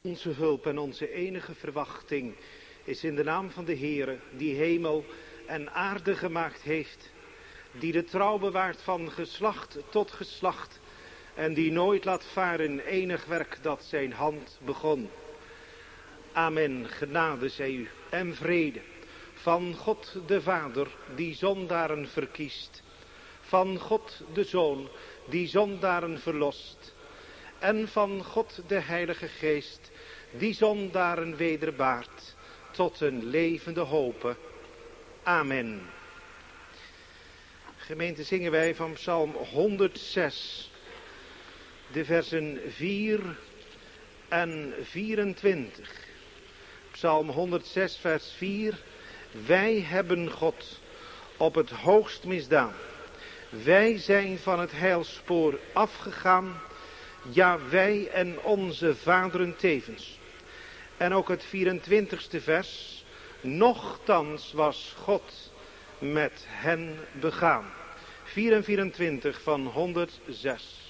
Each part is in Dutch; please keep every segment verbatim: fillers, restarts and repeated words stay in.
Onze hulp en onze enige verwachting is in de naam van de Heere, die hemel en aarde gemaakt heeft, die de trouw bewaart van geslacht tot geslacht en die nooit laat varen enig werk dat zijn hand begon. Amen, genade zij u en vrede van God de Vader, die zondaren verkiest, van God de Zoon, die zondaren verlost, en van God de Heilige Geest, die zondaren wederbaart, tot een levende hope. Amen. Gemeente, zingen wij van Psalm honderdzes, de versen vier en vierentwintig. Psalm honderdzes, vers vier. Wij hebben God op het hoogst misdaan. Wij zijn van het heilspoor afgegaan. Ja, wij en onze vaderen tevens. En ook het vierentwintigste vers. Nochtans was God met hen begaan. vier en vierentwintig van honderdzes.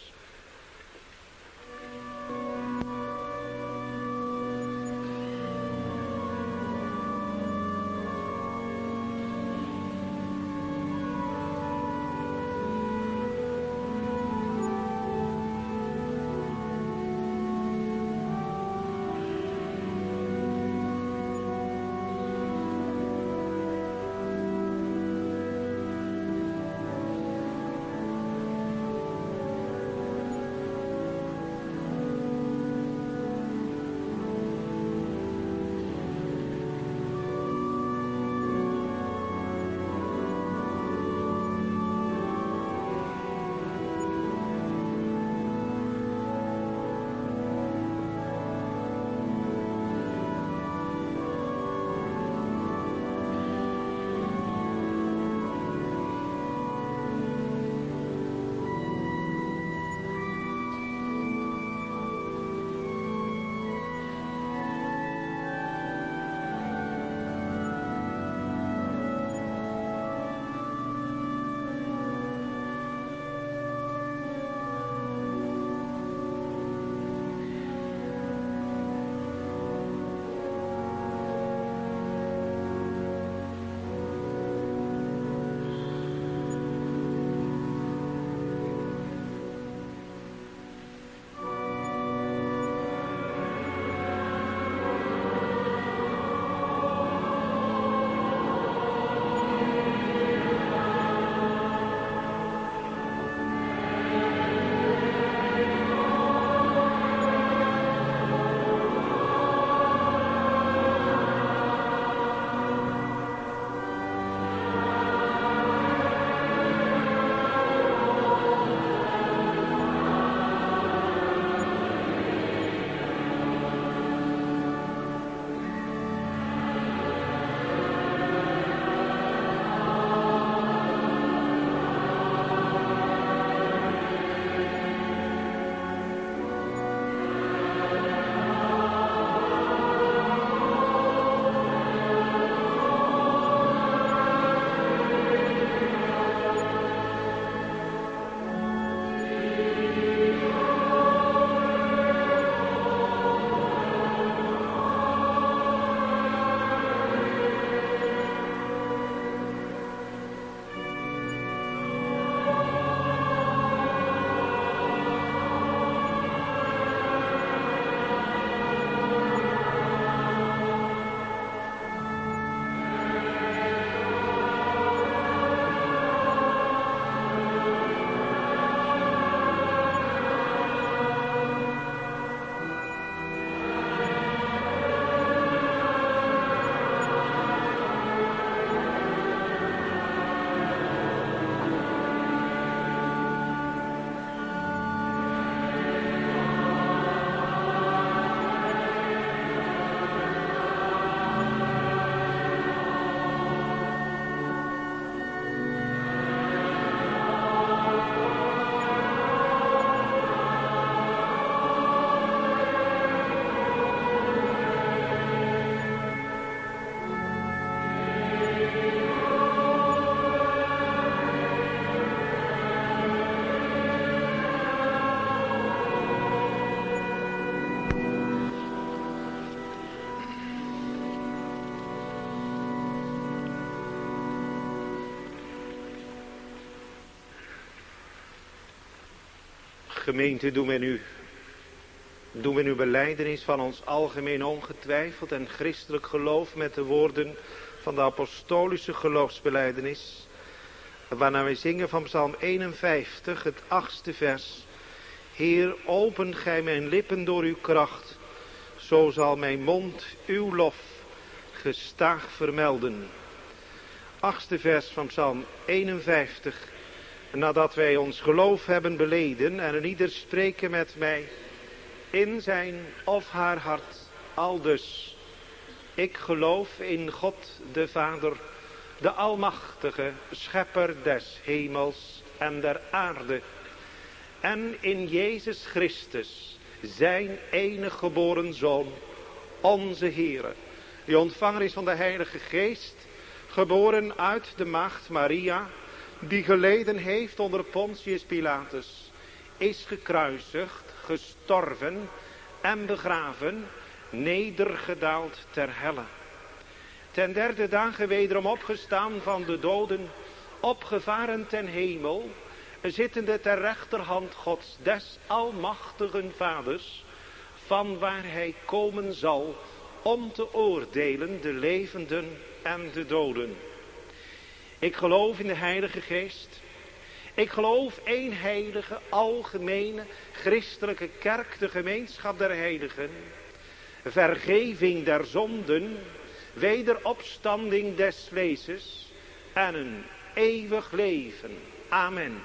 Gemeente, doen we nu, doen we nu belijdenis van ons algemeen ongetwijfeld en christelijk geloof met de woorden van de apostolische geloofsbelijdenis, waarna wij zingen van Psalm eenenvijftig, het achtste vers. Heer, open gij mijn lippen door uw kracht, zo zal mijn mond uw lof gestaag vermelden. Achtste vers van Psalm eenenvijftig. Nadat wij ons geloof hebben beleden en een ieder spreken met mij in zijn of haar hart, aldus. Ik geloof in God de Vader, de Almachtige, Schepper des hemels en der aarde. En in Jezus Christus, zijn enige geboren Zoon, onze Heere, die ontvanger is van de Heilige Geest, geboren uit de maagd Maria, die geleden heeft onder Pontius Pilatus, is gekruisigd, gestorven en begraven, nedergedaald ter helle. Ten derde dagen wederom opgestaan van de doden, opgevaren ten hemel, zittende ter rechterhand Gods des almachtigen Vaders, van waar hij komen zal om te oordelen de levenden en de doden. Ik geloof in de Heilige Geest. Ik geloof één heilige, algemene, christelijke kerk, de gemeenschap der heiligen, vergeving der zonden, wederopstanding des vleeses en een eeuwig leven. Amen.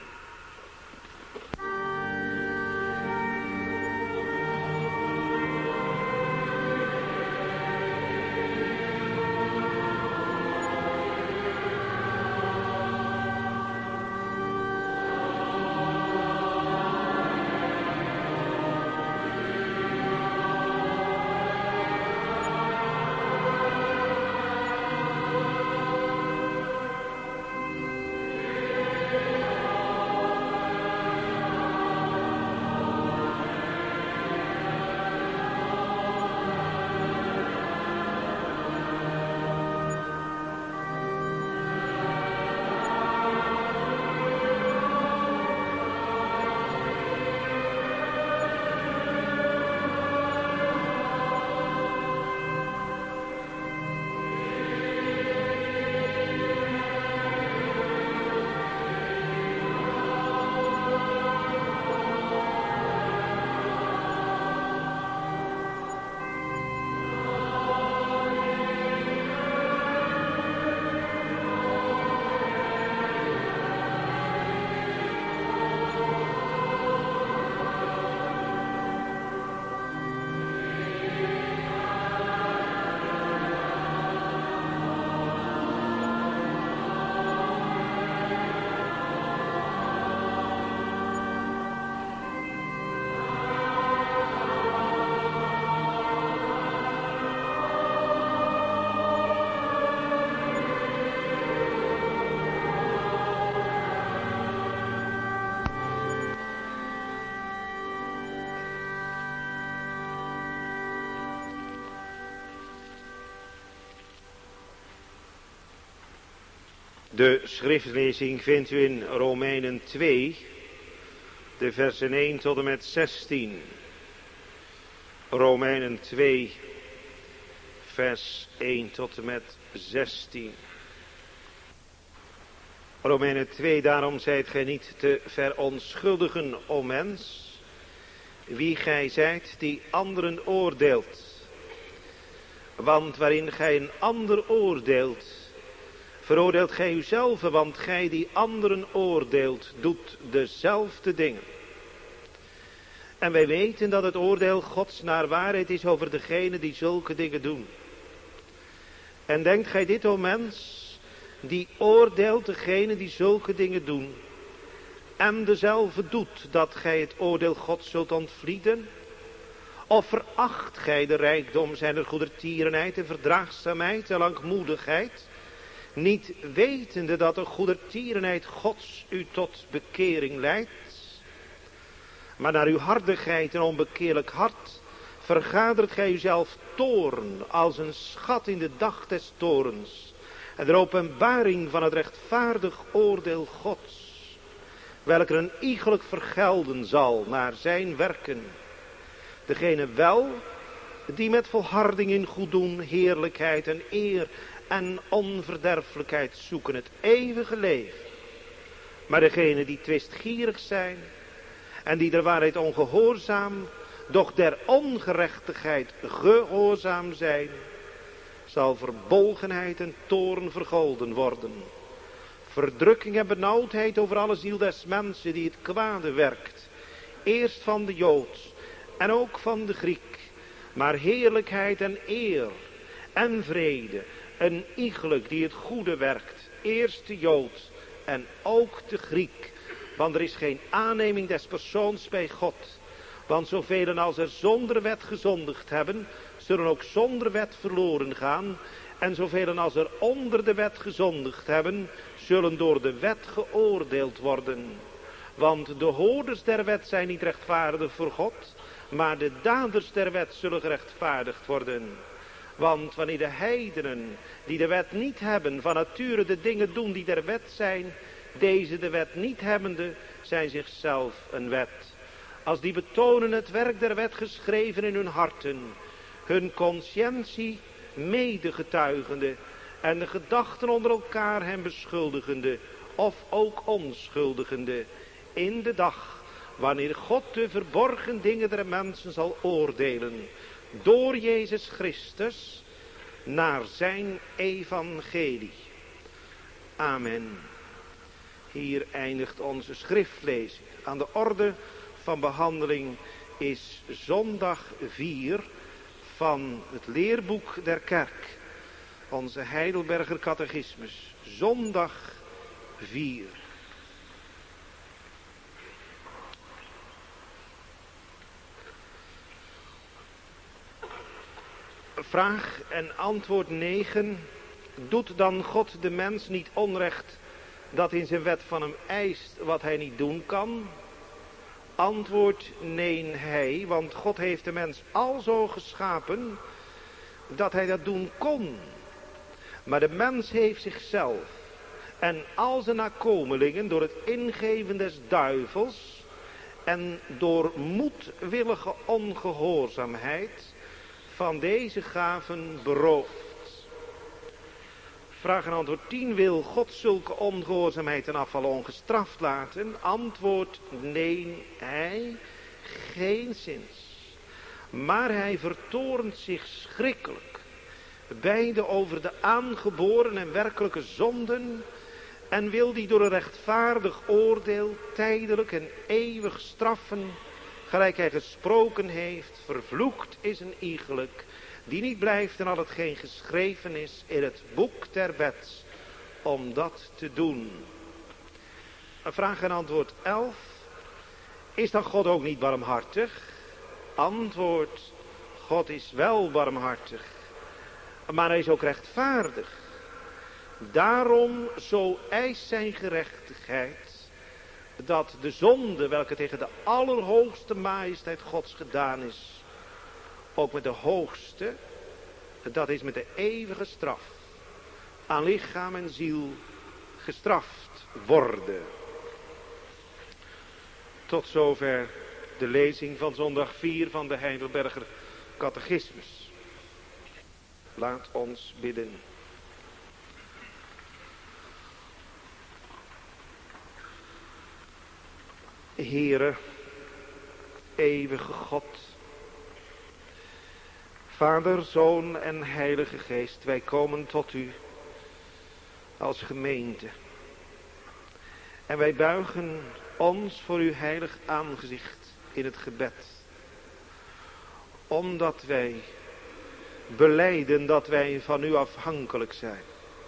De schriftlezing vindt u in Romeinen twee, de versen één tot en met zestien. Romeinen twee, vers één tot en met zestien. Romeinen twee, daarom zijt gij niet te verontschuldigen, o mens, wie gij zijt die anderen oordeelt. Want waarin gij een ander oordeelt, veroordeelt gij uzelf, want gij die anderen oordeelt, doet dezelfde dingen. En wij weten dat het oordeel Gods naar waarheid is over degenen die zulke dingen doen. En denkt gij dit, o mens, die oordeelt degenen die zulke dingen doen, en dezelfde doet, dat gij het oordeel Gods zult ontvlieden? Of veracht gij de rijkdom zijner goedertierenheid en verdraagzaamheid en langmoedigheid, niet wetende dat de goedertierenheid Gods u tot bekering leidt? Maar naar uw hardigheid en onbekeerlijk hart vergadert gij uzelf toorn als een schat in de dag des toorns en de openbaring van het rechtvaardig oordeel Gods. welke een iegelijk vergelden zal naar zijn werken. Degene wel, die met volharding in goed doen, heerlijkheid en eer en onverderfelijkheid zoeken, het eeuwige leven. Maar degene die twistgierig zijn en die der waarheid ongehoorzaam, doch der ongerechtigheid gehoorzaam zijn, zal verbolgenheid en toorn vergolden worden. Verdrukking en benauwdheid over alle ziel des mensen die het kwade werkt. Eerst van de Jood en ook van de Griek. Maar heerlijkheid en eer en vrede, een iegelijk die het goede werkt. Eerst de Jood en ook de Griek. Want er is geen aanneming des persoons bij God. Want zoveel als er zonder wet gezondigd hebben, zullen ook zonder wet verloren gaan. En zoveel als er onder de wet gezondigd hebben, zullen door de wet geoordeeld worden. Want de hoorders der wet zijn niet rechtvaardig voor God, maar de daders der wet zullen gerechtvaardigd worden. Want wanneer de heidenen die de wet niet hebben, van nature de dingen doen die der wet zijn, deze de wet niet hebbende, zijn zichzelf een wet. Als die betonen het werk der wet geschreven in hun harten, hun conscientie medegetuigende en de gedachten onder elkaar hen beschuldigende of ook onschuldigende, in de dag wanneer God de verborgen dingen der mensen zal oordelen, door Jezus Christus, naar zijn evangelie. Amen. Hier eindigt onze schriftlezing. Aan de orde van behandeling is zondag vier van het leerboek der kerk. Onze Heidelberger catechismus. Zondag vier. Vraag en antwoord negen. Doet dan God de mens niet onrecht dat in zijn wet van hem eist wat hij niet doen kan? Antwoord nee, hij, want God heeft de mens alzo geschapen dat hij dat doen kon. Maar de mens heeft zichzelf en al zijn nakomelingen door het ingeven des duivels en door moedwillige ongehoorzaamheid van deze gaven beroofd. Vraag en antwoord tien. Wil God zulke ongehoorzaamheid en afval ongestraft laten? Antwoord nee, hij geenszins. Maar hij vertoornt zich schrikkelijk, beide over de aangeboren en werkelijke zonden, en wil die door een rechtvaardig oordeel tijdelijk en eeuwig straffen, gelijk hij gesproken heeft. Vervloekt is een iegelijk die niet blijft in al hetgeen geschreven is in het boek der wet, om dat te doen. Vraag en antwoord elf. Is dan God ook niet barmhartig? Antwoord, God is wel barmhartig, maar hij is ook rechtvaardig. Daarom zo eist zijn gerechtigheid dat de zonde welke tegen de allerhoogste majesteit Gods gedaan is, ook met de hoogste, dat is met de eeuwige straf, aan lichaam en ziel gestraft worden. Tot zover de lezing van zondag vier van de Heidelberger catechismus. Laat ons bidden. Heere, eeuwige God, Vader, Zoon en Heilige Geest, wij komen tot u als gemeente. En wij buigen ons voor uw heilig aangezicht in het gebed. Omdat wij belijden dat wij van u afhankelijk zijn.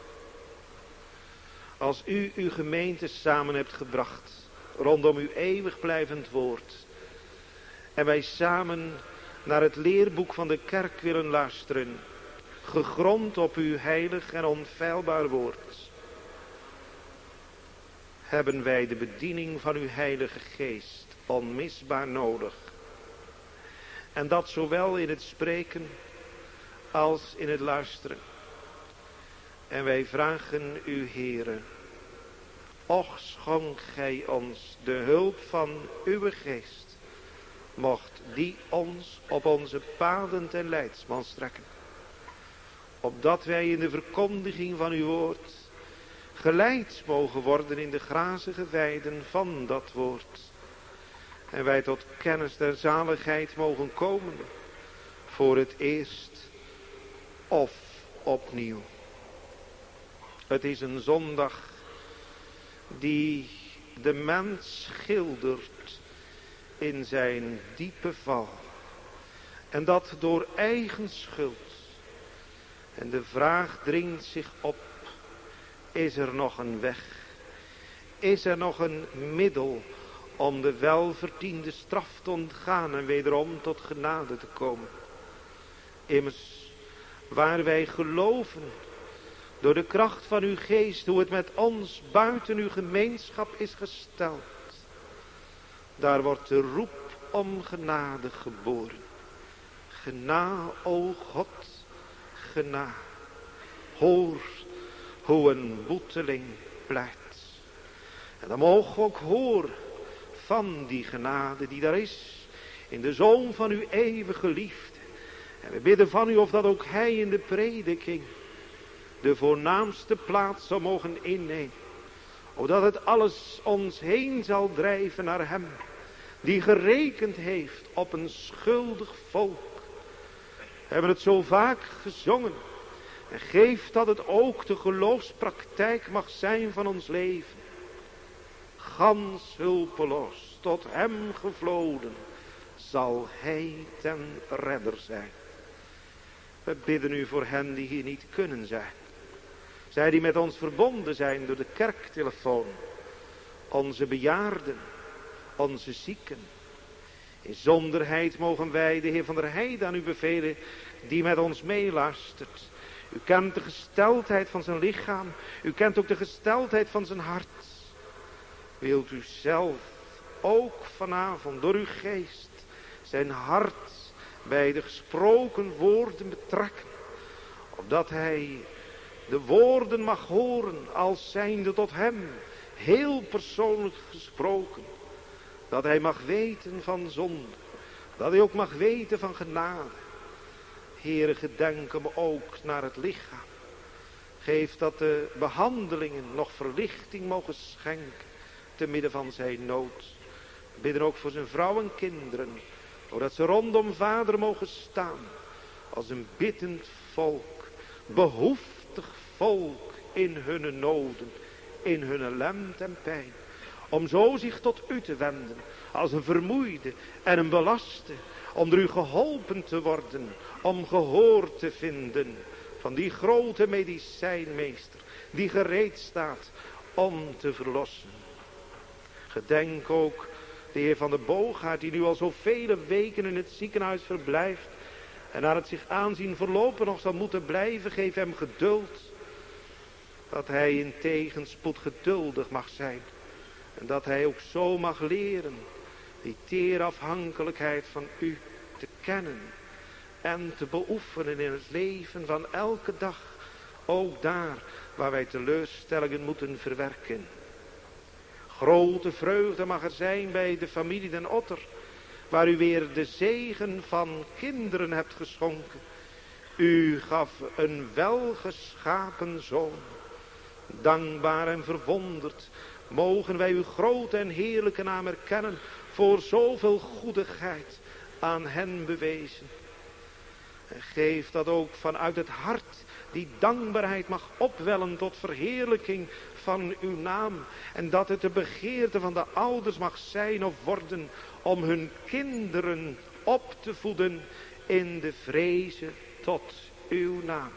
Als u uw gemeente samen hebt gebracht rondom uw eeuwig blijvend woord, en wij samen naar het leerboek van de kerk willen luisteren, gegrond op uw heilig en onfeilbaar woord, hebben wij de bediening van uw heilige geest onmisbaar nodig. En dat zowel in het spreken als in het luisteren. En wij vragen u, Heere, Och, schonk gij ons de hulp van uw geest. Mocht die ons op onze paden ten leidsman strekken. Opdat wij in de verkondiging van uw woord geleid mogen worden in de grazige weiden van dat woord. En wij tot kennis der zaligheid mogen komen. Voor het eerst of opnieuw. Het is een zondag die de mens schildert in zijn diepe val. En dat door eigen schuld. En de vraag dringt zich op. Is er nog een weg? Is er nog een middel om de welverdiende straf te ontgaan en wederom tot genade te komen? Immers, waar wij geloven, door de kracht van uw geest, hoe het met ons buiten uw gemeenschap is gesteld. Daar wordt de roep om genade geboren. Gena, o God, gena. Hoor hoe een boeteling pleit. En dan mogen we ook horen van die genade die daar is. In de Zoon van uw eeuwige liefde. En we bidden van u of dat ook hij in de prediking de voornaamste plaats zal mogen innemen. Opdat het alles ons heen zal drijven naar hem. Die gerekend heeft op een schuldig volk. We hebben het zo vaak gezongen. En geef dat het ook de geloofspraktijk mag zijn van ons leven. Gans hulpeloos tot hem gevloden zal hij ten redder zijn. We bidden u voor hen die hier niet kunnen zijn. Zij die met ons verbonden zijn door de kerktelefoon. Onze bejaarden, onze zieken. In zonderheid mogen wij de Heer van der Heide aan u bevelen die met ons meeluistert. U kent de gesteldheid van zijn lichaam. U kent ook de gesteldheid van zijn hart. Wilt u zelf ook vanavond door uw geest zijn hart bij de gesproken woorden betrekken. Opdat hij de woorden mag horen als zijnde tot hem heel persoonlijk gesproken. Dat hij mag weten van zonde. Dat hij ook mag weten van genade. Heere, gedenk hem ook naar het lichaam. Geef dat de behandelingen nog verlichting mogen schenken. Te midden van zijn nood. We bidden ook voor zijn vrouw en kinderen. Zodat ze rondom vader mogen staan. Als een biddend volk. Behoeftig volk in hun noden. In hun ellende en pijn. Om zo zich tot u te wenden. Als een vermoeide en een belaste. Om door u geholpen te worden. Om gehoor te vinden. Van die grote medicijnmeester. Die gereed staat om te verlossen. Gedenk ook de heer Van de Boogaard. Die nu al zoveel weken in het ziekenhuis verblijft. En naar het zich aanzien voorlopig nog zal moeten blijven. Geef hem geduld. Dat hij in tegenspoed geduldig mag zijn. En dat hij ook zo mag leren. Die tere afhankelijkheid van u te kennen. En te beoefenen in het leven van elke dag. Ook daar waar wij teleurstellingen moeten verwerken. Grote vreugde mag er zijn bij de familie Den Otter. Waar u weer de zegen van kinderen hebt geschonken. U gaf een welgeschapen zoon. Dankbaar en verwonderd mogen wij uw grote en heerlijke naam erkennen. Voor zoveel goedigheid aan hen bewezen. En geef dat ook vanuit het hart die dankbaarheid mag opwellen tot verheerlijking van uw naam. En dat het de begeerte van de ouders mag zijn of worden om hun kinderen op te voeden in de vreze tot uw naam.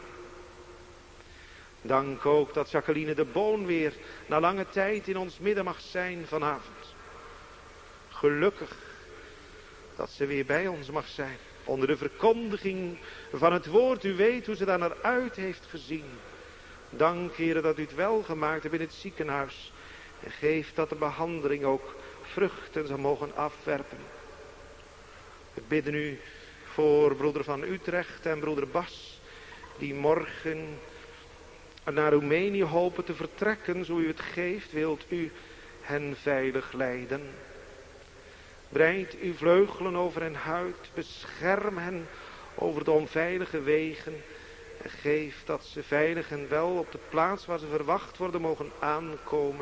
Dank ook dat Jacqueline de Boon weer na lange tijd in ons midden mag zijn vanavond. Gelukkig dat ze weer bij ons mag zijn. Onder de verkondiging van het woord. U weet hoe ze daar naar uit heeft gezien. Dank, Heere, dat u het wel gemaakt hebt in het ziekenhuis. En geef dat de behandeling ook vruchten zal mogen afwerpen. We bidden u voor broeder van Utrecht en broeder Bas. Die morgen naar Roemenië hopen te vertrekken, zo u het geeft, wilt u hen veilig leiden. Breid uw vleugelen over hen uit, bescherm hen over de onveilige wegen en geef dat ze veilig en wel op de plaats waar ze verwacht worden mogen aankomen.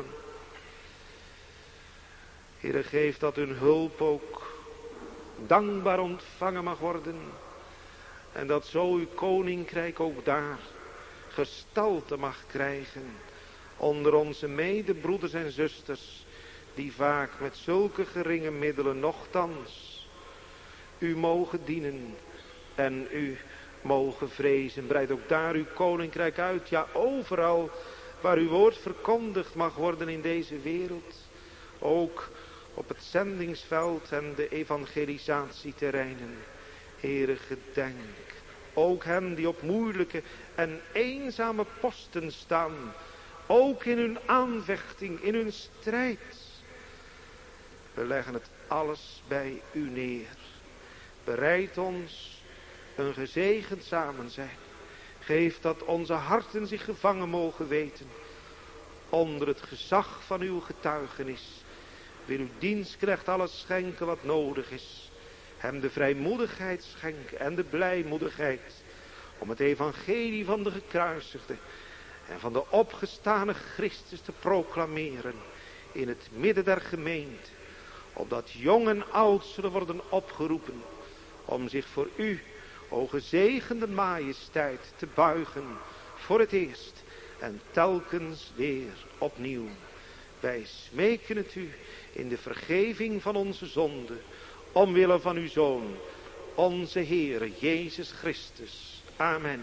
Heere, geef dat hun hulp ook dankbaar ontvangen mag worden en dat zo uw koninkrijk ook daar gestalte mag krijgen onder onze medebroeders en zusters, die vaak met zulke geringe middelen nochtans u mogen dienen en u mogen vrezen. Breid ook daar uw koninkrijk uit, ja overal waar uw woord verkondigd mag worden in deze wereld, ook op het zendingsveld en de evangelisatieterreinen. Heere, gedenk ook hen die op moeilijke en eenzame posten staan, ook in hun aanvechting, in hun strijd. We leggen het alles bij u neer. Bereid ons een gezegend samenzijn. Geef dat onze harten zich gevangen mogen weten onder het gezag van uw getuigenis. Wil uw dienstknecht alles schenken wat nodig is. Hem de vrijmoedigheid schenken en de blijmoedigheid om het evangelie van de gekruisigde en van de opgestane Christus te proclameren in het midden der gemeente. Opdat jong en oud zullen worden opgeroepen om zich voor u, o gezegende majesteit, te buigen voor het eerst en telkens weer opnieuw. Wij smeken het u in de vergeving van onze zonden, omwille van uw Zoon, onze Heere Jezus Christus. Amen.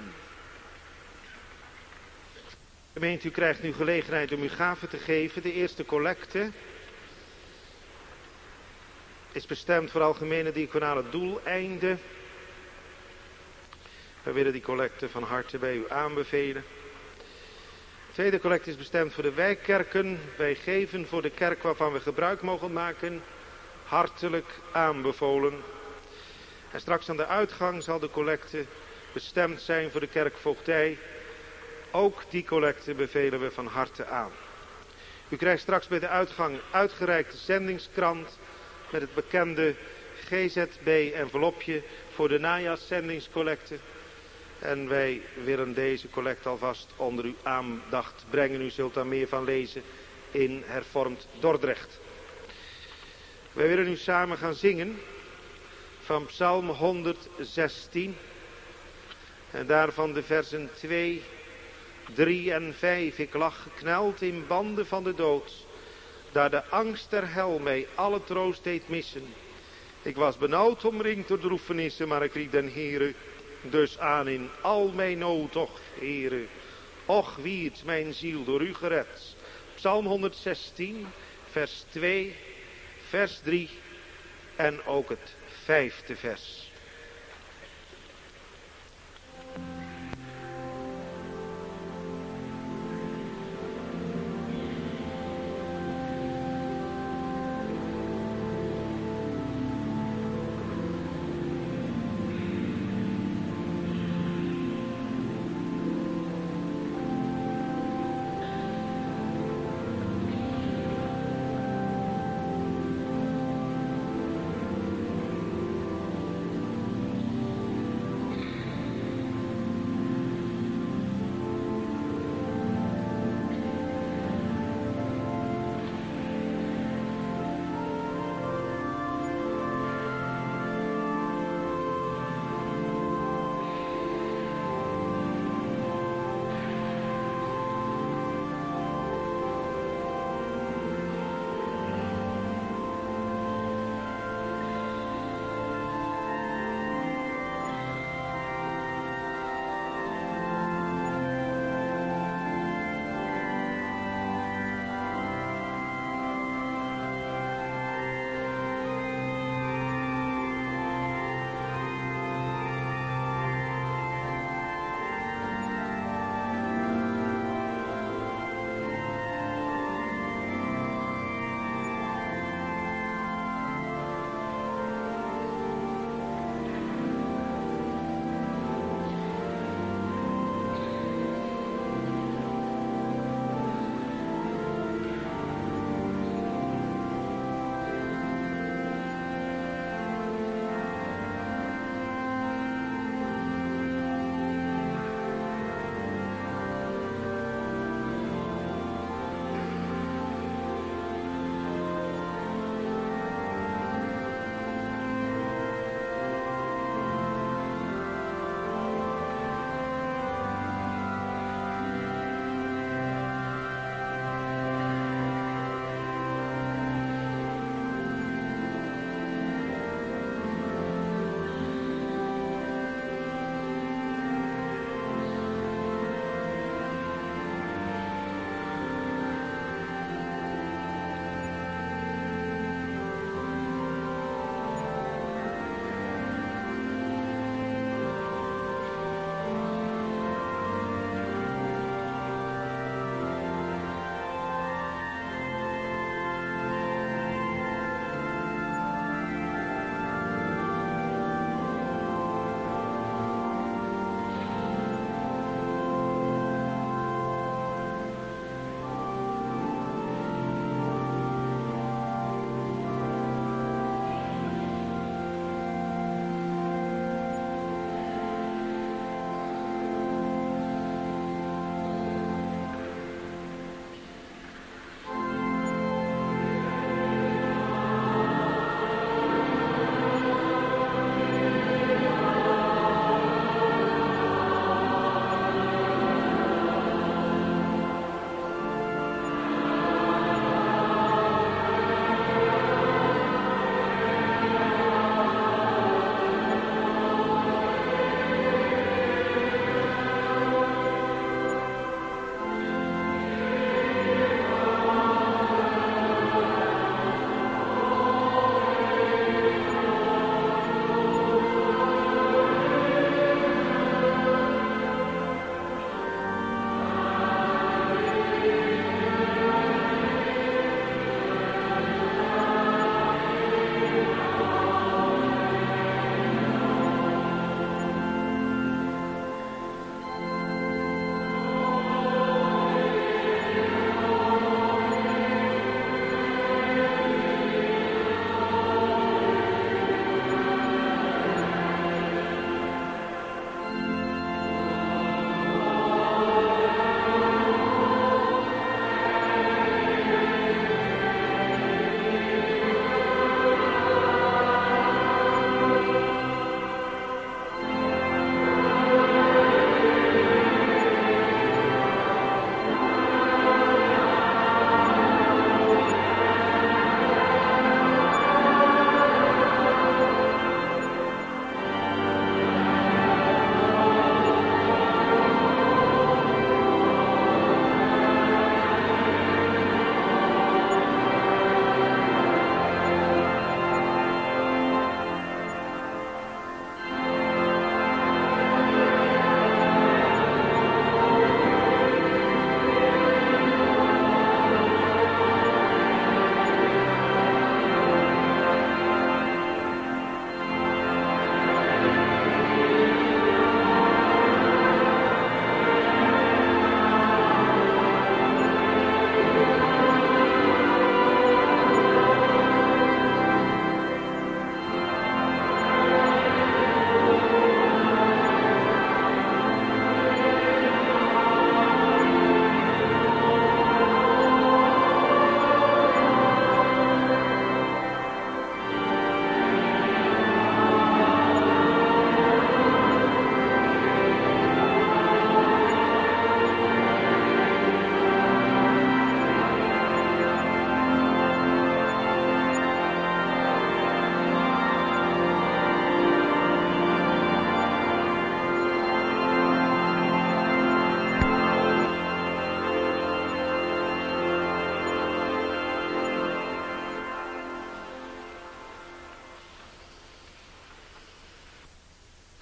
Gemeente, u krijgt nu gelegenheid om uw gave te geven. De eerste collecte is bestemd voor algemene diaconale doeleinden. We willen die collecte van harte bij u aanbevelen. De tweede collecte is bestemd voor de wijkkerken. Wij geven voor de kerk waarvan we gebruik mogen maken, hartelijk aanbevolen. En straks aan de uitgang zal de collecte bestemd zijn voor de kerkvoogdij. Ook die collecte bevelen we van harte aan. U krijgt straks bij de uitgang uitgereikte zendingskrant met het bekende G Z B-envelopje voor de najaarszendingscollecte. En wij willen deze collecte alvast onder uw aandacht brengen. U zult daar meer van lezen in Hervormd Dordrecht. Wij willen nu samen gaan zingen van Psalm honderdzestien. En daarvan de versen twee, drie en vijf. Ik lag gekneld in banden van de dood, daar de angst der hel mij alle troost deed missen. Ik was benauwd omringd door droefenissen, maar ik riep den Heere dus aan in al mijn nood. Och Heere, och wierd mijn ziel door u gered. Psalm honderdzestien, vers twee, vers drie en ook het vijfde vers.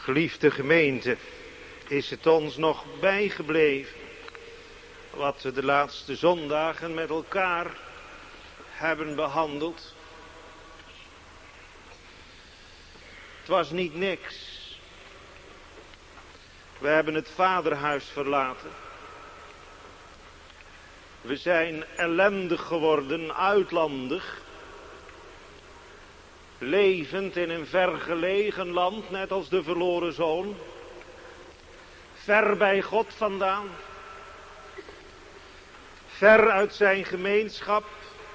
Geliefde gemeente, is het ons nog bijgebleven wat we de laatste zondagen met elkaar hebben behandeld? Het was niet niks. We hebben het vaderhuis verlaten. We zijn ellendig geworden, uitlandig. Levend in een vergelegen land, net als de verloren zoon. Ver bij God vandaan. Ver uit zijn gemeenschap.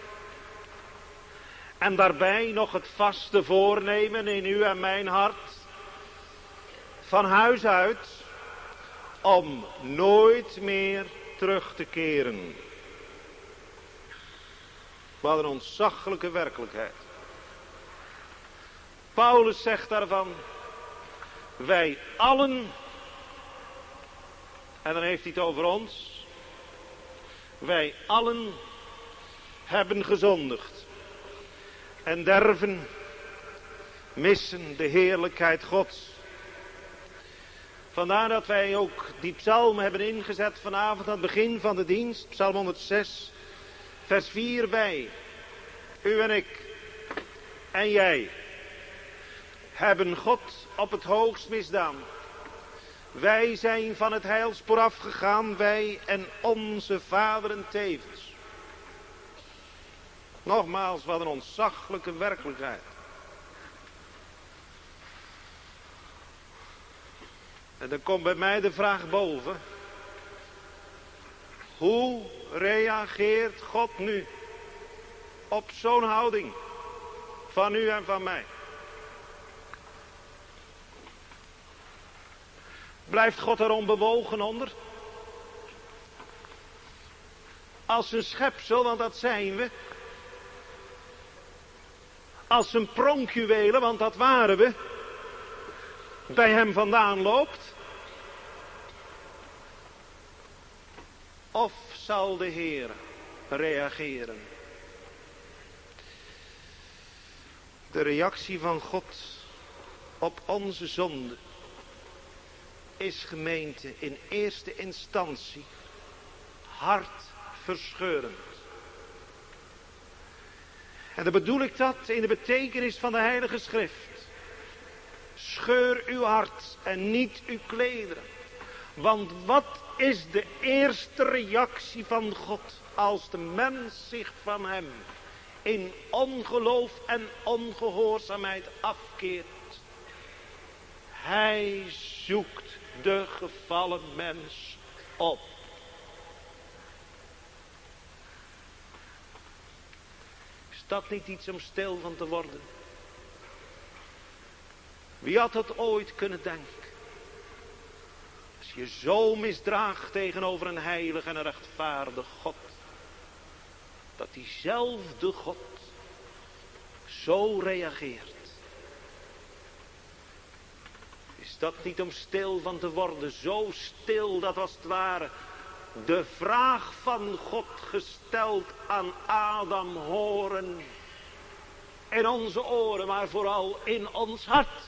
En daarbij nog het vaste voornemen in u en mijn hart. Van huis uit. Om nooit meer terug te keren. Wat een ontzaglijke werkelijkheid. Paulus zegt daarvan. Wij allen. En dan heeft hij het over ons. Wij allen hebben gezondigd. En derven missen de heerlijkheid Gods. Vandaar dat wij ook die psalm hebben ingezet vanavond aan het begin van de dienst. Psalm honderdzes, vers vier bij. U en ik en jij hebben God op het hoogst misdaan. Wij zijn van het heilspoor afgegaan, wij en onze vaderen tevens. Nogmaals, wat een ontzaglijke werkelijkheid. En dan komt bij mij de vraag boven. Hoe reageert God nu op zo'n houding van u en van mij? Blijft God er onbewogen onder? Als een schepsel, want dat zijn we. Als een pronkjuwelen, want dat waren we. Bij hem vandaan loopt. Of zal de Heer reageren? De reactie van God op onze zonde is, gemeente, in eerste instantie hartverscheurend. En dan bedoel ik dat in de betekenis van de Heilige Schrift. Scheur uw hart en niet uw klederen. Want wat is de eerste reactie van God als de mens zich van hem in ongeloof en ongehoorzaamheid afkeert? Hij zoekt de gevallen mens op. Is dat niet iets om stil van te worden? Wie had het ooit kunnen denken? Als je zo misdraagt tegenover een heilig en een rechtvaardig God. Dat diezelfde God zo reageert. Is dat niet om stil van te worden? Zo stil dat als het ware de vraag van God gesteld aan Adam horen. In onze oren, maar vooral in ons hart.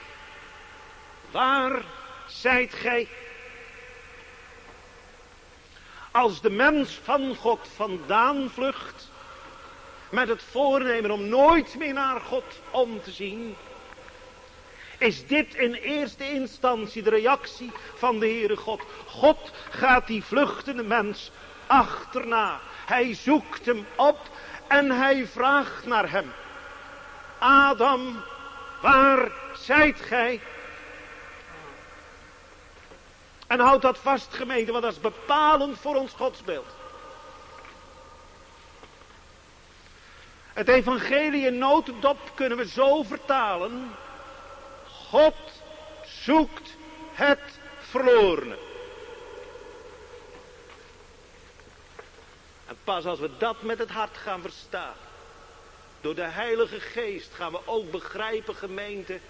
Waar zijt gij? Als de mens van God vandaan vlucht. Met het voornemen om nooit meer naar God om te zien. Is dit in eerste instantie de reactie van de Heere God. God gaat die vluchtende mens achterna. Hij zoekt hem op en hij vraagt naar hem. Adam, waar zijt gij? En houd dat vast, gemeente, want dat is bepalend voor ons godsbeeld. Het evangelie in notendop kunnen we zo vertalen. God zoekt het verlorene. En pas als we dat met het hart gaan verstaan. Door de Heilige Geest gaan we ook begrijpen, gemeente.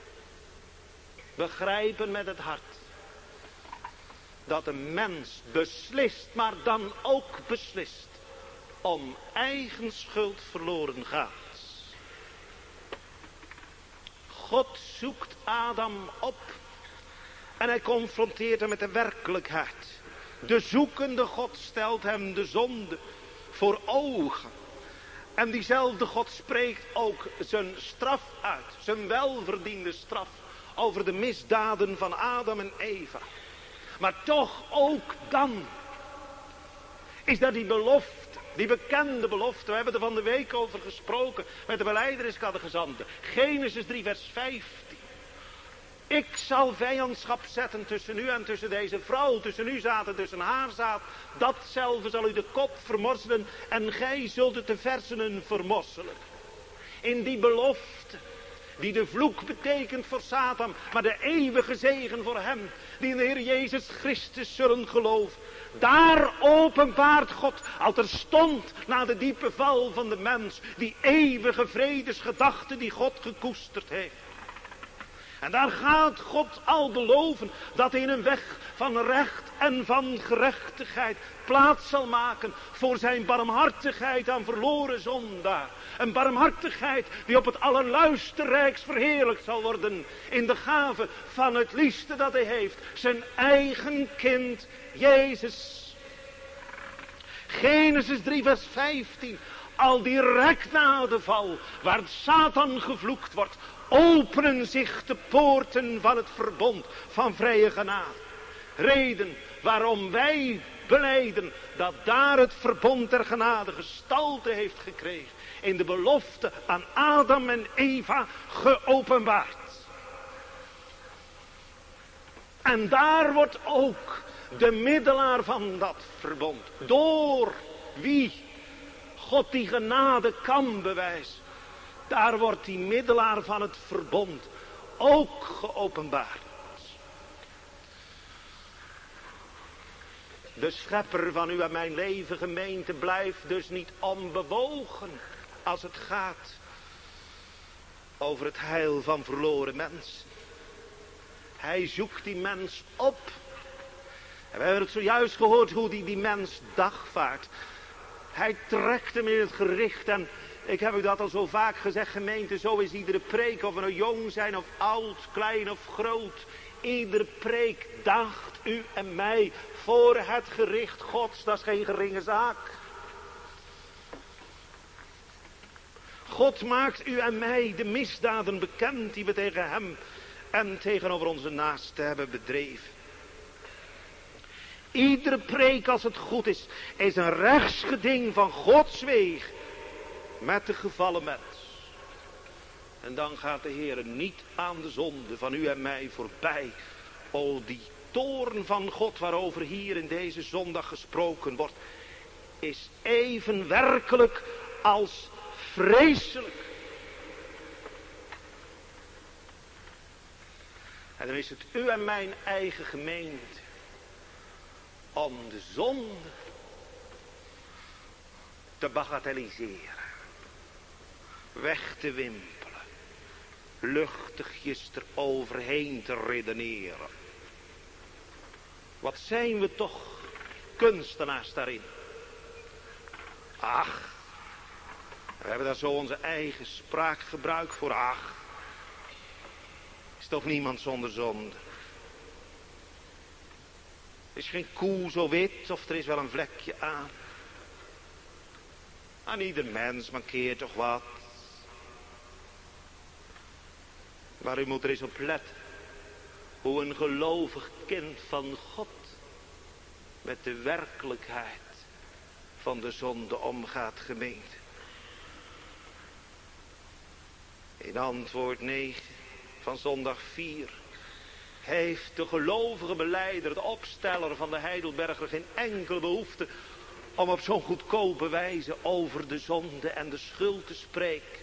Begrijpen met het hart. Dat een mens beslist, maar dan ook beslist. Om eigen schuld verloren gaat. God zoekt Adam op. En hij confronteert hem met de werkelijkheid. De zoekende God stelt hem de zonde voor ogen. En diezelfde God spreekt ook zijn straf uit. Zijn welverdiende straf over de misdaden van Adam en Eva. Maar toch ook dan is dat die belofte, die bekende belofte. We hebben er van de week over gesproken met de belijdenis-catechizanten. Genesis drie vers vijftien. Ik zal vijandschap zetten tussen u en tussen deze vrouw, tussen uw zaad en tussen haar zaad. Datzelfde zal u de kop vermorzelen en gij zult het de versenen vermorzelen. In die belofte, die de vloek betekent voor Satan, maar de eeuwige zegen voor hem, die in de Heer Jezus Christus zullen geloven. Daar openbaart God, al terstond na de diepe val van de mens, die eeuwige vredesgedachte die God gekoesterd heeft. En daar gaat God al beloven dat hij in een weg van recht en van gerechtigheid plaats zal maken voor zijn barmhartigheid aan verloren zondaar. Een barmhartigheid die op het allerluisterrijkst verheerlijkt zal worden in de gave van het liefste dat hij heeft. Zijn eigen kind, Jezus. Genesis drie vers vijftien. Al direct na de val, waar Satan gevloekt wordt, openen zich de poorten van het verbond van vrije genade. Reden waarom wij belijden dat daar het verbond der genade gestalte heeft gekregen. In de belofte aan Adam en Eva geopenbaard. En daar wordt ook de middelaar van dat verbond. Door wie God die genade kan bewijzen. Daar wordt die middelaar van het verbond ook geopenbaard. De schepper van u en mijn leven, gemeente, blijft dus niet onbewogen als het gaat over het heil van verloren mensen. Hij zoekt die mens op. En we hebben het zojuist gehoord hoe die, die mens dagvaart. Hij trekt hem in het gericht en ik heb u dat al zo vaak gezegd, gemeente, zo is iedere preek, of we nou jong zijn of oud, klein of groot. Iedere preek daagt u en mij voor het gericht Gods, dat is geen geringe zaak. God maakt u en mij de misdaden bekend die we tegen hem en tegenover onze naasten hebben bedreven. Iedere preek, als het goed is, is een rechtsgeding van Gods wegen met de gevallen mens. En dan gaat de Heer niet aan de zonde van u en mij voorbij. O, die toorn van God waarover hier in deze zondag gesproken wordt, is even werkelijk als vreselijk. En dan is het u en mijn eigen gemeente om de zonde te bagatelliseren. Weg te wimpelen. Luchtigjes eroverheen te redeneren. Wat zijn we toch kunstenaars daarin. Ach, we hebben daar zo onze eigen spraakgebruik voor. Ach, is toch niemand zonder zonde. Er is geen koe zo wit of er is wel een vlekje aan. Aan ieder mens mankeert toch wat. Maar u moet er eens op letten. Hoe een gelovig kind van God met de werkelijkheid van de zonde omgaat, gemeente. In antwoord negen van zondag vier heeft de gelovige belijder, de opsteller van de Heidelberger, geen enkele behoefte om op zo'n goedkope wijze over de zonde en de schuld te spreken.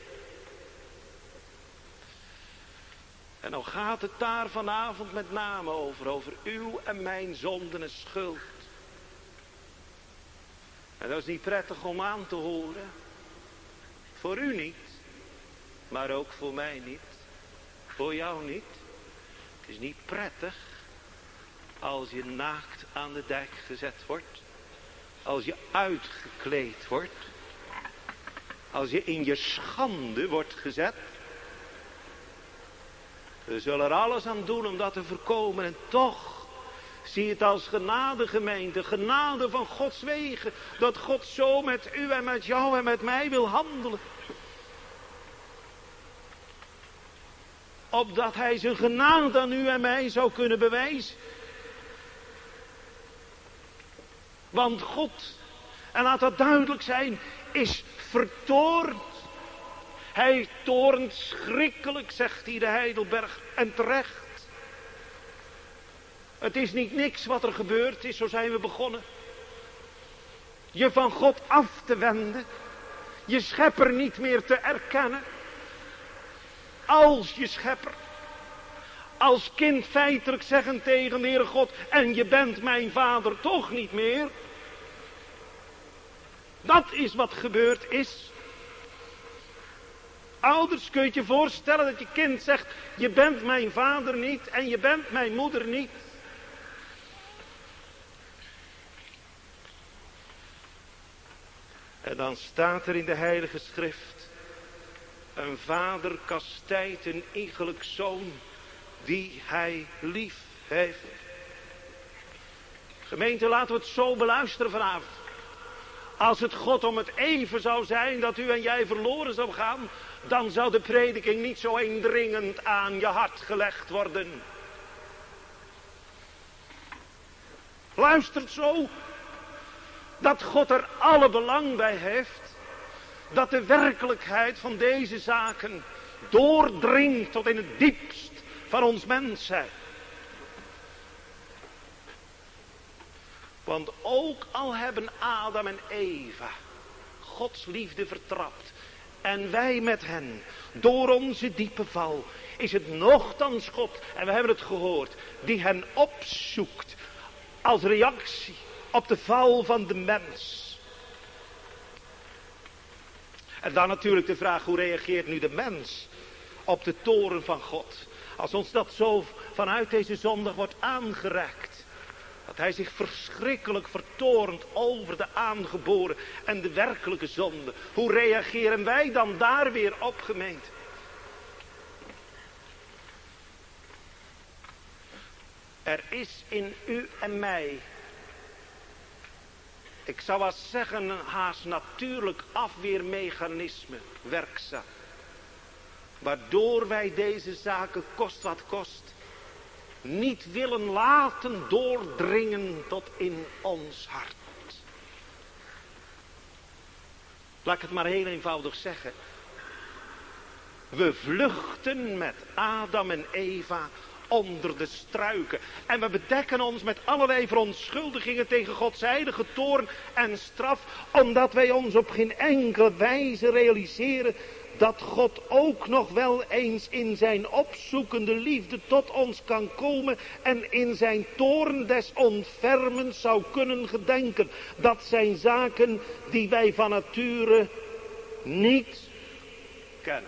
En nou gaat het daar vanavond met name over, over uw en mijn zonden en schuld. En dat is niet prettig om aan te horen. Voor u niet, maar ook voor mij niet. Voor jou niet. Het is niet prettig als je naakt aan de dijk gezet wordt. Als je uitgekleed wordt. Als je in je schande wordt gezet. We zullen er alles aan doen om dat te voorkomen. En toch zie het als genade, gemeente. Genade van Gods wegen. Dat God zo met u en met jou en met mij wil handelen. Opdat hij zijn genade aan u en mij zou kunnen bewijzen. Want God, en laat dat duidelijk zijn, is vertoornd. Hij toornt schrikkelijk, zegt hij de Heidelberg, en terecht. Het is niet niks wat er gebeurd is, zo zijn we begonnen. Je van God af te wenden, je schepper niet meer te erkennen. Als je schepper, als kind feitelijk zeggen tegen de Heere God, en je bent mijn vader toch niet meer. Dat is wat gebeurd is. Ouders, kun je je voorstellen dat je kind zegt, je bent mijn vader niet en je bent mijn moeder niet. En dan staat er in de Heilige Schrift, een vader kastijdt een iegelijk zoon die hij lief heeft. Gemeente, laten we het zo beluisteren vanavond. Als het God om het even zou zijn dat u en jij verloren zou gaan, dan zou de prediking niet zo indringend aan je hart gelegd worden. Luistert zo, dat God er alle belang bij heeft, dat de werkelijkheid van deze zaken doordringt tot in het diepst van ons mens zijn. Want ook al hebben Adam en Eva Gods liefde vertrapt en wij met hen door onze diepe val, is het nochtans God, en we hebben het gehoord, die hen opzoekt als reactie op de val van de mens. En dan natuurlijk de vraag, hoe reageert nu de mens op de toren van God? Als ons dat zo vanuit deze zondag wordt aangereikt. Dat hij zich verschrikkelijk vertoornt over de aangeboren en de werkelijke zonde. Hoe reageren wij dan daar weer op, gemeente? Er is in u en mij, ik zou wel zeggen, een haast natuurlijk afweermechanisme werkzaam. Waardoor wij deze zaken, kost wat kost, niet willen laten doordringen tot in ons hart. Laat ik het maar heel eenvoudig zeggen. We vluchten met Adam en Eva onder de struiken. En we bedekken ons met allerlei verontschuldigingen tegen Gods heilige toorn en straf. Omdat wij ons op geen enkele wijze realiseren dat God ook nog wel eens in zijn opzoekende liefde tot ons kan komen en in zijn toorn des ontfermens zou kunnen gedenken. Dat zijn zaken die wij van nature niet kennen.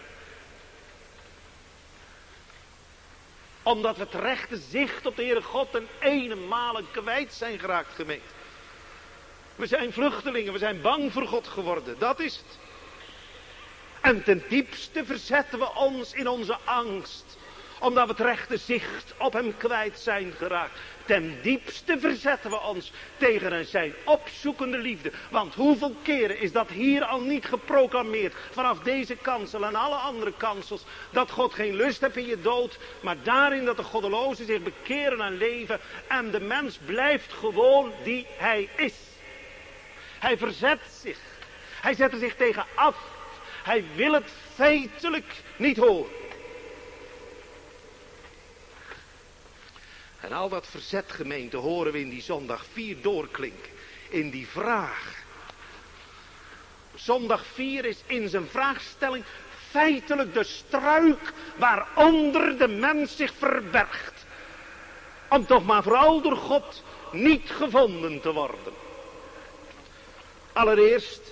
Omdat we het rechte zicht op de Heere God ten eenenmale kwijt zijn geraakt, gemeente. We zijn vluchtelingen, we zijn bang voor God geworden, dat is het. En ten diepste verzetten we ons in onze angst, omdat we het rechte zicht op hem kwijt zijn geraakt. Ten diepste verzetten we ons tegen zijn opzoekende liefde. Want hoeveel keren is dat hier al niet geproclameerd, vanaf deze kansel en alle andere kansels, dat God geen lust heeft in je dood, maar daarin dat de goddelozen zich bekeren en leven en de mens blijft gewoon die hij is. Hij verzet zich, hij zet er zich tegen af. Hij wil het feitelijk niet horen. En al dat verzet, gemeente, horen we in die zondag vier doorklinken. In die vraag. Zondag vier is in zijn vraagstelling feitelijk de struik waaronder de mens zich verbergt. Om toch maar vooral door God niet gevonden te worden. Allereerst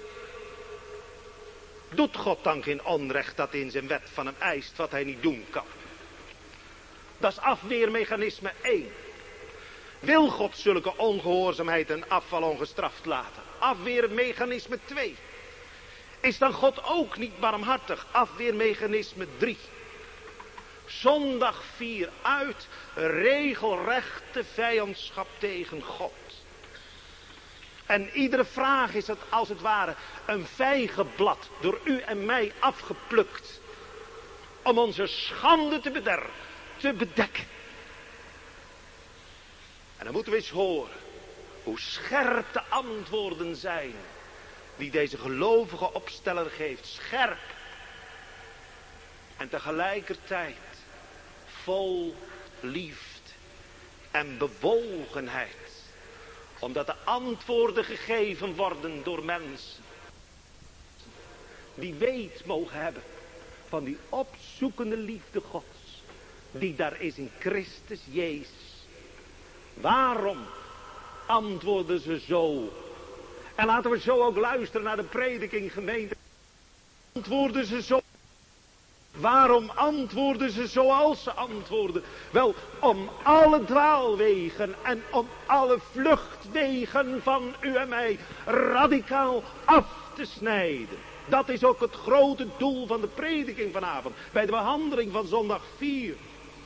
doet God dan geen onrecht dat in zijn wet van hem eist wat hij niet doen kan. Dat is afweermechanisme één. Wil God zulke ongehoorzaamheid en afval ongestraft laten? Afweermechanisme twee. Is dan God ook niet barmhartig? Afweermechanisme drie. Zondag vier uit regelrechte vijandschap tegen God. En iedere vraag is het als het ware een vijgenblad door u en mij afgeplukt. Om onze schande te bederven, te bedekken. En dan moeten we eens horen hoe scherp de antwoorden zijn die deze gelovige opsteller geeft. Scherp. En tegelijkertijd vol liefde en bewogenheid. Omdat de antwoorden gegeven worden door mensen die weet mogen hebben van die opzoekende liefde Gods. Die daar is in Christus Jezus. Waarom antwoorden ze zo? En laten we zo ook luisteren naar de prediking, gemeente. Antwoorden ze zo? Waarom antwoorden ze zoals ze antwoorden? Wel, om alle dwaalwegen en om alle vluchtwegen van u en mij radicaal af te snijden. Dat is ook het grote doel van de prediking vanavond. Bij de behandeling van zondag vier.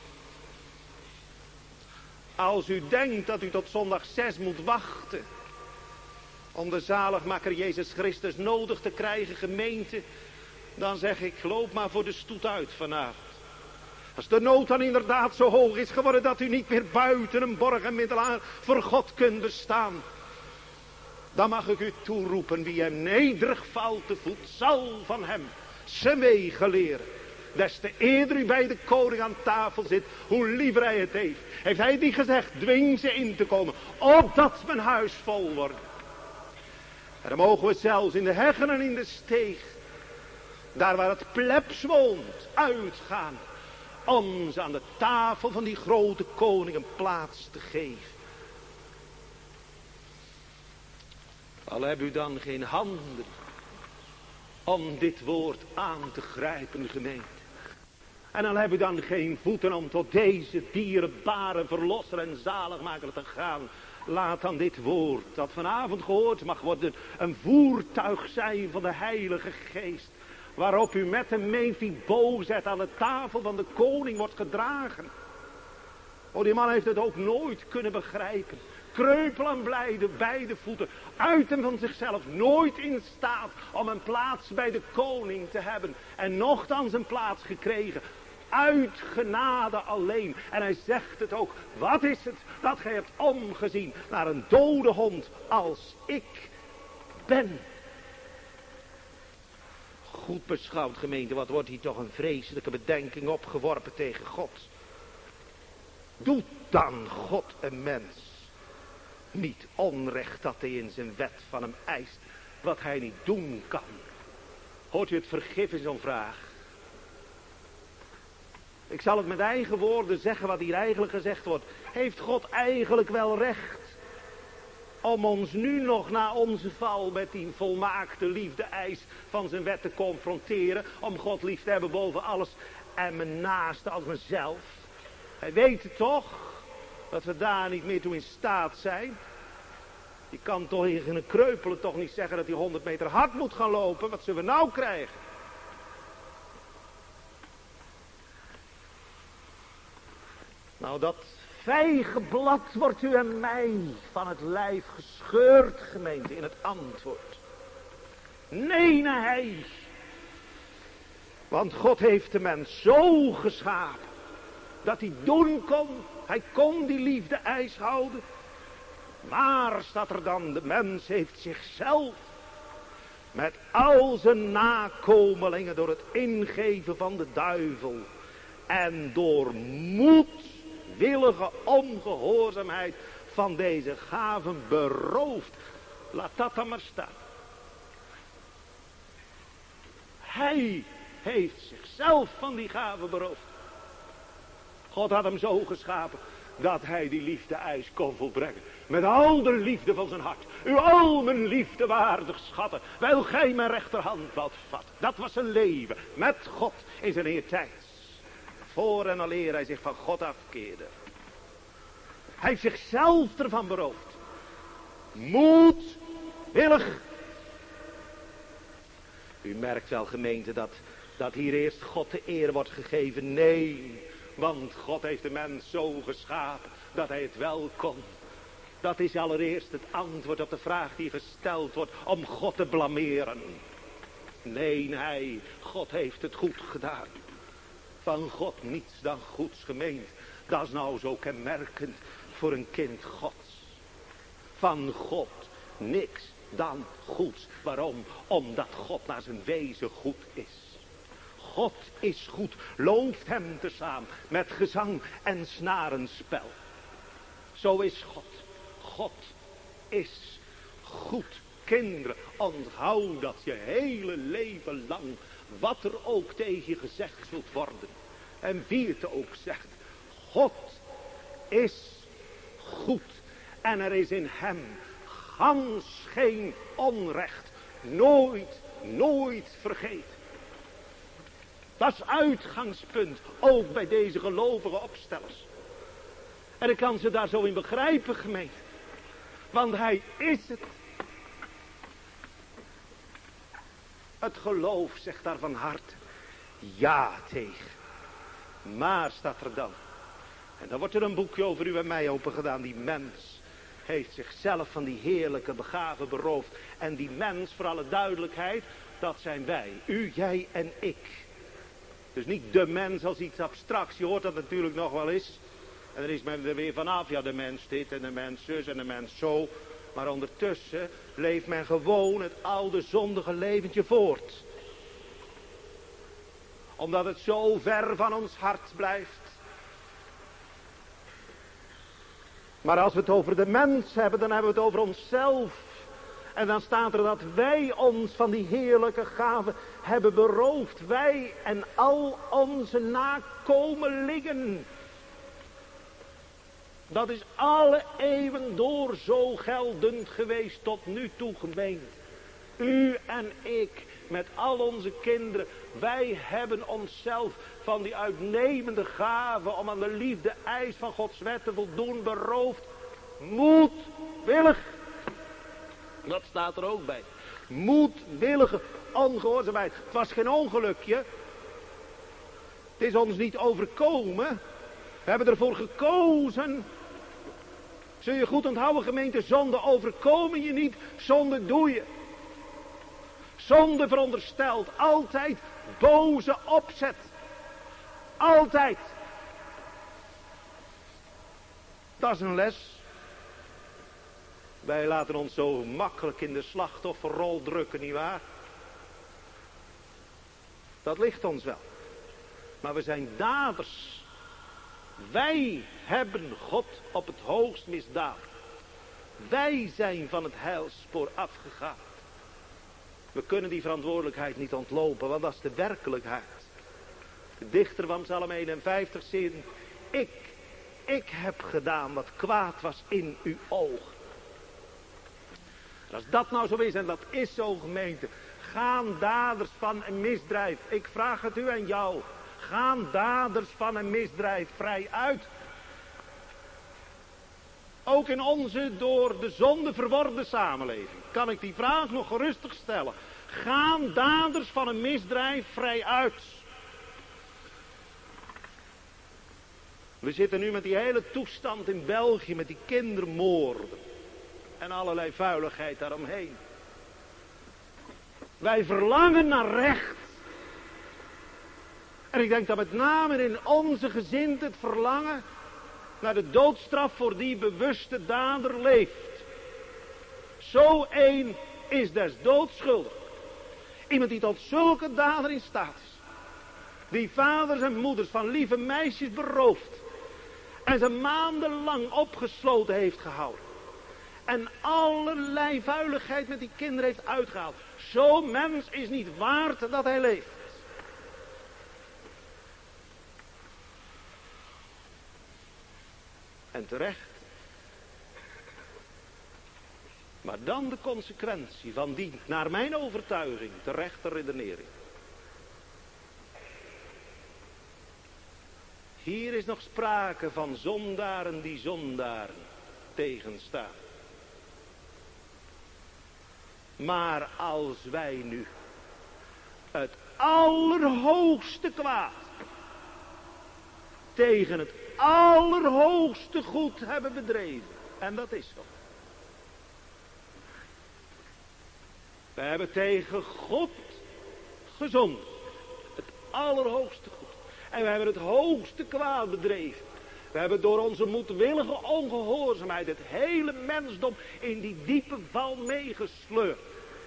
Als u denkt dat u tot zondag zes moet wachten. Om de zaligmaker Jezus Christus nodig te krijgen, gemeente. Dan zeg ik, loop maar voor de stoet uit vanavond. Als de nood dan inderdaad zo hoog is geworden dat u niet meer buiten een borg en middelaar voor God kunt bestaan. Dan mag ik u toeroepen, wie hem nederig valt te voet, zal van hem zijn wegen leren. Des te eerder u bij de koning aan tafel zit, hoe liever hij het heeft. Heeft hij die gezegd, dwing ze in te komen, opdat mijn huis vol wordt. En dan mogen we zelfs in de heggen en in de steeg, daar waar het plebs woont, uitgaan. Om ze aan de tafel van die grote koning een plaats te geven. Al heb u dan geen handen om dit woord aan te grijpen, gemeente. En al heb u dan geen voeten om tot deze dierbare verlosser en zaligmaker te gaan. Laat dan dit woord dat vanavond gehoord mag worden een voertuig zijn van de Heilige Geest. Waarop u met een Mephibozet aan de tafel van de koning wordt gedragen. Oh, die man heeft het ook nooit kunnen begrijpen. Kreupel en blijde, beide voeten. Uiten van zichzelf. Nooit in staat om een plaats bij de koning te hebben. En nochtans een plaats gekregen. Uit genade alleen. En hij zegt het ook. Wat is het dat gij hebt omgezien naar een dode hond als ik ben. Goed beschouwd, gemeente, wat wordt hier toch een vreselijke bedenking opgeworpen tegen God. Doet dan God een mens niet onrecht dat hij in zijn wet van hem eist wat hij niet doen kan? Hoort u het vergif in zo'n vraag? Ik zal het met eigen woorden zeggen wat hier eigenlijk gezegd wordt. Heeft God eigenlijk wel recht om ons nu nog na onze val met die volmaakte liefde-eis van zijn wet te confronteren? Om God lief te hebben boven alles en mijn naaste als mezelf? Hij weet het toch, dat we daar niet meer toe in staat zijn. Je kan toch in een kreupelen toch niet zeggen dat hij honderd meter hard moet gaan lopen. Wat zullen we nou krijgen? Nou, dat vijgenblad wordt u en mij van het lijf gescheurd, gemeente, in het antwoord. Nee, hij. Want God heeft de mens zo geschapen dat hij doen kon. Hij kon die liefde eis houden. Maar staat er dan, de mens heeft zichzelf met al zijn nakomelingen door het ingeven van de duivel en door moedwillige ongehoorzaamheid van deze gaven beroofd. Laat dat dan maar staan. Hij heeft zichzelf van die gaven beroofd. God had hem zo geschapen dat hij die liefde eis kon volbrengen. Met al de liefde van zijn hart. U al mijn liefde waardig schatten. Wel gij mijn rechterhand wat vat. Dat was zijn leven. Met God in zijn eertijds. Voor en aleer hij zich van God afkeerde. Hij heeft zichzelf ervan beroofd. Moedwillig. U merkt wel, gemeente, dat, dat hier eerst God de eer wordt gegeven. Nee, Want God heeft de mens zo geschapen dat hij het wel kon. Dat is allereerst het antwoord op de vraag die gesteld wordt om God te blameren. Nee, hij, God heeft het goed gedaan. Van God niets dan goeds gemeend. Dat is nou zo kenmerkend voor een kind Gods. Van God niks dan goeds. Waarom? Omdat God naar zijn wezen goed is. God is goed. Looft hem tezamen met gezang en snarenspel. Zo is God. God is goed. Kinderen, onthoud dat je hele leven lang, wat er ook tegen je gezegd zult worden. En wie het ook zegt. God is goed. En er is in hem gans geen onrecht. Nooit, nooit vergeten. Dat is uitgangspunt. Ook bij deze gelovige opstellers. En ik kan ze daar zo in begrijpen, gemeente. Want hij is het. Het geloof zegt daar van harte ja tegen. Maar staat er dan. En dan wordt er een boekje over u en mij opengedaan. Die mens heeft zichzelf van die heerlijke begaven beroofd. En die mens, voor alle duidelijkheid, dat zijn wij. U, jij en ik. Dus niet de mens als iets abstracts. Je hoort dat natuurlijk nog wel eens. En er is men er weer vanaf. Ja, de mens dit en de mens zus en de mens zo. Maar ondertussen leeft men gewoon het oude zondige leventje voort. Omdat het zo ver van ons hart blijft. Maar als we het over de mens hebben, dan hebben we het over onszelf. En dan staat er dat wij ons van die heerlijke gaven hebben beroofd. Wij en al onze nakomelingen. Dat is alle eeuwen door zo geldend geweest tot nu toe, gemeente. U en ik, met al onze kinderen, wij hebben onszelf van die uitnemende gave om aan de liefde eis van Gods wet te voldoen beroofd. Moedwillig. Dat staat er ook bij. Moedwillige ongehoorzaamheid. Het was geen ongelukje. Het is ons niet overkomen. We hebben ervoor gekozen. Zul je goed onthouden, gemeente, zonde overkomen je niet, zonde doe je. Zonde veronderstelt altijd boze opzet. Altijd. Dat is een les. Wij laten ons zo makkelijk in de slachtofferrol drukken, nietwaar? Dat ligt ons wel. Maar we zijn daders. Wij hebben God op het hoogst misdaan. Wij zijn van het heilspoor afgegaan. We kunnen die verantwoordelijkheid niet ontlopen, want dat is de werkelijkheid. De dichter van Psalm eenenvijftig zegt: Ik, ik heb gedaan wat kwaad was in uw ogen. En als dat nou zo is, en dat is zo, gemeente, gaan daders van een misdrijf, ik vraag het u en jou, gaan daders van een misdrijf vrij uit. Ook in onze door de zonde verworden samenleving kan ik die vraag nog gerustig stellen. Gaan daders van een misdrijf vrij uit? We zitten nu met die hele toestand in België, met die kindermoorden en allerlei vuiligheid daaromheen. Wij verlangen naar recht. En ik denk dat met name in onze gezin het verlangen naar de doodstraf voor die bewuste dader leeft. Zo één is des doods schuldig. Iemand die tot zulke dader in staat is. Die vaders en moeders van lieve meisjes berooft. En ze maandenlang opgesloten heeft gehouden. En allerlei vuiligheid met die kinderen heeft uitgehaald. Zo'n mens is niet waard dat hij leeft. En terecht. Maar dan de consequentie van die, naar mijn overtuiging, terechte redenering. Hier is nog sprake van zondaren die zondaren tegenstaan. Maar als wij nu het allerhoogste kwaad tegen het allerhoogste goed hebben bedreven. En dat is zo. We hebben tegen God gezondigd. Het allerhoogste goed. En we hebben het hoogste kwaad bedreven. We hebben door onze moedwillige ongehoorzaamheid het hele mensdom in die diepe val meegesleurd.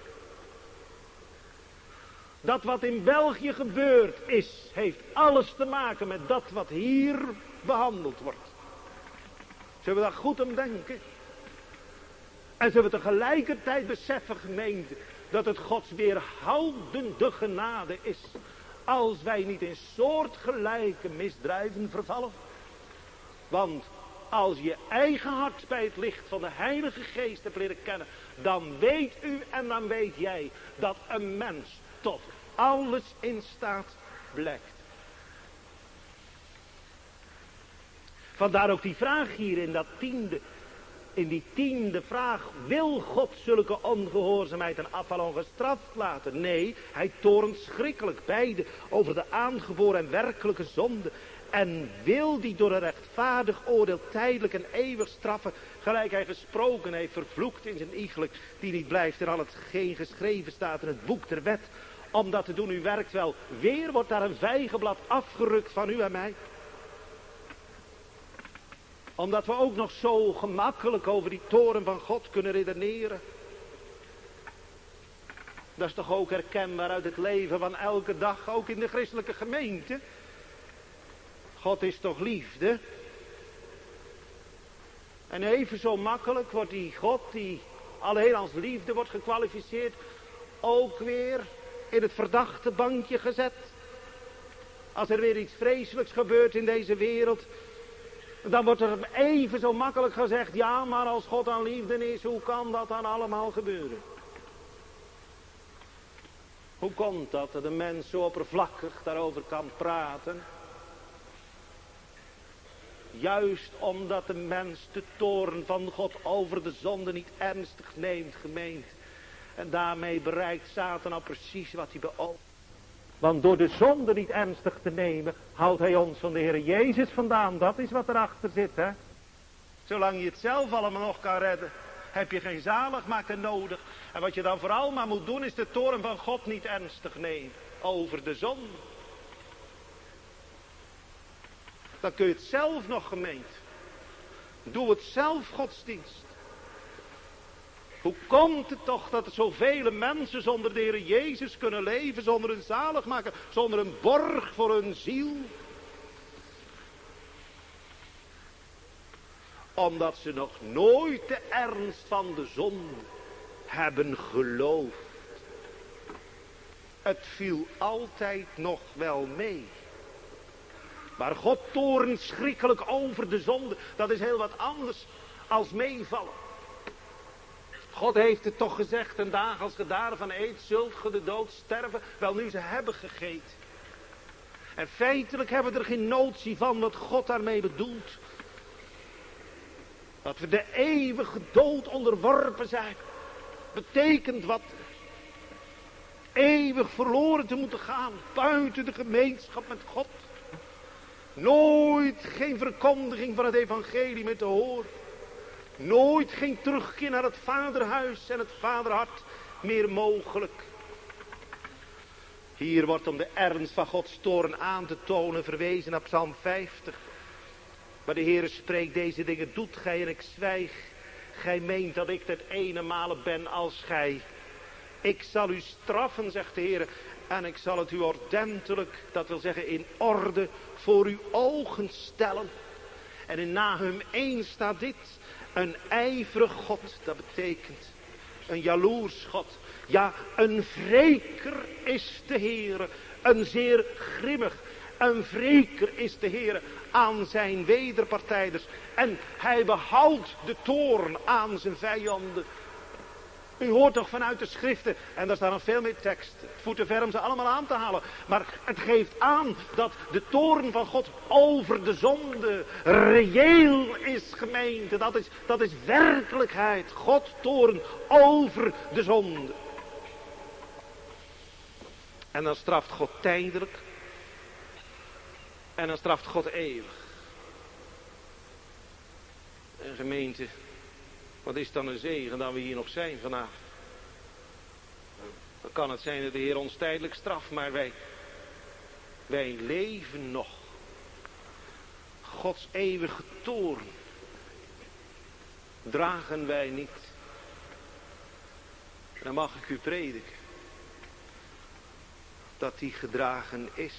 Dat wat in België gebeurd is, heeft alles te maken met dat wat hier behandeld wordt. Zullen we daar goed om denken? En zullen we tegelijkertijd beseffen, gemeente, dat het Gods weerhoudende genade is, als wij niet in soortgelijke misdrijven vervallen. Want als je eigen hart bij het licht van de Heilige Geest hebt leren kennen, dan weet u en dan weet jij dat een mens tot alles in staat blijkt. Vandaar ook die vraag hier in dat tiende, in die tiende vraag, wil God zulke ongehoorzaamheid en afval ongestraft laten? Nee, hij toornt schrikkelijk beide over de aangeboren en werkelijke zonde. En wil die door een rechtvaardig oordeel tijdelijk en eeuwig straffen, gelijk hij gesproken heeft, vervloekt in zijn iegelijk, die niet blijft in al hetgeen geschreven staat in het boek der wet. Om dat te doen, u werkt wel. Weer wordt daar een vijgenblad afgerukt van u en mij. Omdat we ook nog zo gemakkelijk over die toren van God kunnen redeneren. Dat is toch ook herkenbaar uit het leven van elke dag, ook in de christelijke gemeente. God is toch liefde? En even zo makkelijk wordt die God, die alleen als liefde wordt gekwalificeerd, ook weer in het verdachte bankje gezet. Als er weer iets vreselijks gebeurt in deze wereld, dan wordt er even zo makkelijk gezegd, ja, maar als God aan liefde is, hoe kan dat dan allemaal gebeuren? Hoe komt dat dat een mens zo oppervlakkig daarover kan praten? Juist omdat de mens de toorn van God over de zonde niet ernstig neemt, gemeente. En daarmee bereikt Satan al precies wat hij beoogt. Want door de zonde niet ernstig te nemen, houdt hij ons van de Heer Jezus vandaan. Dat is wat erachter zit, hè. Zolang je het zelf allemaal nog kan redden, heb je geen zaligmaker nodig. En wat je dan vooral maar moet doen, is de toorn van God niet ernstig nemen over de zonde. Dan kun je het zelf nog, gemeente. Doe het zelf, godsdienst. Hoe komt het toch dat er zoveel mensen zonder de Heer Jezus kunnen leven, zonder een zaligmaker, zonder een borg voor hun ziel? Omdat ze nog nooit de ernst van de zonde hebben geloofd. Het viel altijd nog wel mee. Maar God toornt schrikkelijk over de zonde, dat is heel wat anders als meevallen. God heeft het toch gezegd, een dag als ge daarvan eet, zult ge de dood sterven. Wel nu, ze hebben gegeten. En feitelijk hebben we er geen notie van wat God daarmee bedoelt. Dat we de eeuwige dood onderworpen zijn. Betekent wat? Eeuwig verloren te moeten gaan, buiten de gemeenschap met God. Nooit geen verkondiging van het evangelie meer te horen. Nooit geen terugkeer naar het vaderhuis en het vaderhart meer mogelijk. Hier wordt om de ernst van Gods toorn aan te tonen verwezen naar Psalm vijftig. Maar de Heere spreekt, deze dingen doet gij en ik zwijg. Gij meent dat ik het ene malen ben als gij. Ik zal u straffen, zegt de Heere, en ik zal het u ordentelijk, dat wil zeggen in orde, voor uw ogen stellen. En in Nahum één staat dit. Een ijverig God, dat betekent een jaloers God. Ja, een wreker is de Heere. Een zeer grimmig, een wreker is de Heere aan zijn wederpartijders. En hij behoudt de toorn aan zijn vijanden. U hoort toch vanuit de schriften, en daar staan nog veel meer tekst. Het voert te ver om ze allemaal aan te halen. Maar het geeft aan dat de toorn van God over de zonde reëel is, gemeente. Dat is, dat is werkelijkheid. God toorn over de zonde. En dan straft God tijdelijk. En dan straft God eeuwig. En gemeente, wat is dan een zegen dat we hier nog zijn vanavond? Dan kan het zijn dat de Heer ons tijdelijk straft, maar wij, wij leven nog. Gods eeuwige toorn dragen wij niet. En dan mag ik u prediken dat die gedragen is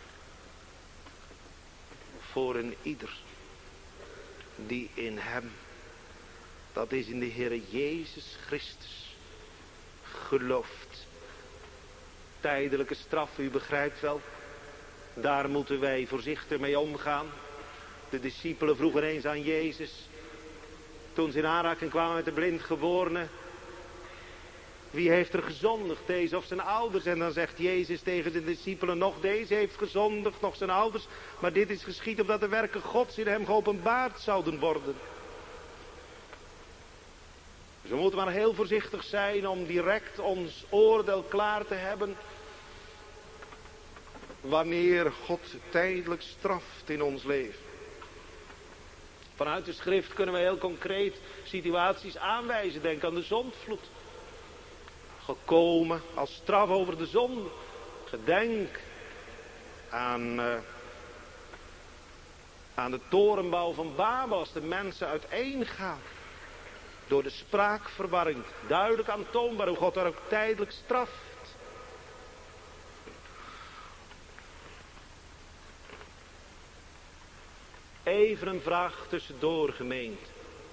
voor een ieder die in hem, dat is in de Heer Jezus Christus, gelooft. Tijdelijke straf, u begrijpt wel, daar moeten wij voorzichtig mee omgaan. De discipelen vroegen eens aan Jezus, toen ze in aanraking kwamen met de blindgeborene, wie heeft er gezondigd, deze of zijn ouders? En dan zegt Jezus tegen de discipelen, nog deze heeft gezondigd, nog zijn ouders. Maar dit is geschied opdat de werken Gods in hem geopenbaard zouden worden. Dus we moeten maar heel voorzichtig zijn om direct ons oordeel klaar te hebben. Wanneer God tijdelijk straft in ons leven. Vanuit de schrift kunnen we heel concreet situaties aanwijzen. Denk aan de zondvloed. Gekomen als straf over de zonde. Gedenk aan, uh, aan de torenbouw van Babel als de mensen uiteengaan. Door de spraakverwarring. Duidelijk aantoonbaar hoe God daar ook tijdelijk straft. Even een vraag tussendoor, gemeente.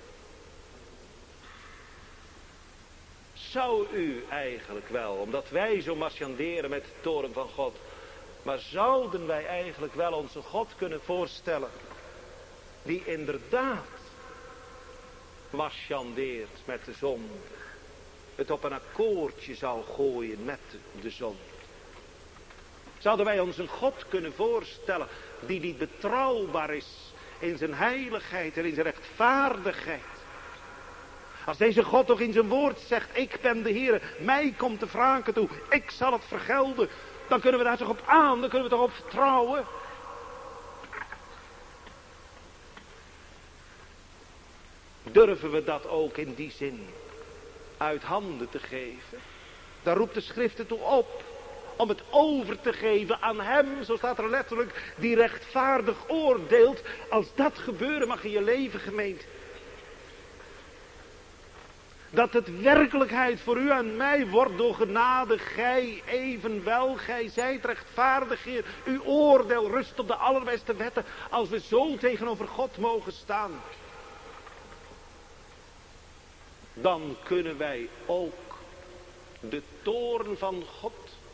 Zou u eigenlijk wel, omdat wij zo marchanderen met de toren van God, maar zouden wij eigenlijk wel onze God kunnen voorstellen, die inderdaad marchandeert met de zonde, het op een akkoordje zou gooien met de zonde? Zouden wij ons een God kunnen voorstellen die niet betrouwbaar is in zijn heiligheid en in zijn rechtvaardigheid? Als deze God toch in zijn woord zegt, ik ben de Heer, mij komt de wraken toe, ik zal het vergelden. Dan kunnen we daar toch op aan, dan kunnen we toch op vertrouwen. Durven we dat ook in die zin uit handen te geven? Daar roept de schrift toe op. Om het over te geven aan hem, zo staat er letterlijk, die rechtvaardig oordeelt. Als dat gebeuren mag in je leven, gemeente. Dat het werkelijkheid voor u en mij wordt door genade. Gij evenwel, gij zijt rechtvaardig, Heer. Uw oordeel rust op de allerbeste wetten. Als we zo tegenover God mogen staan. Dan kunnen wij ook de toorn van God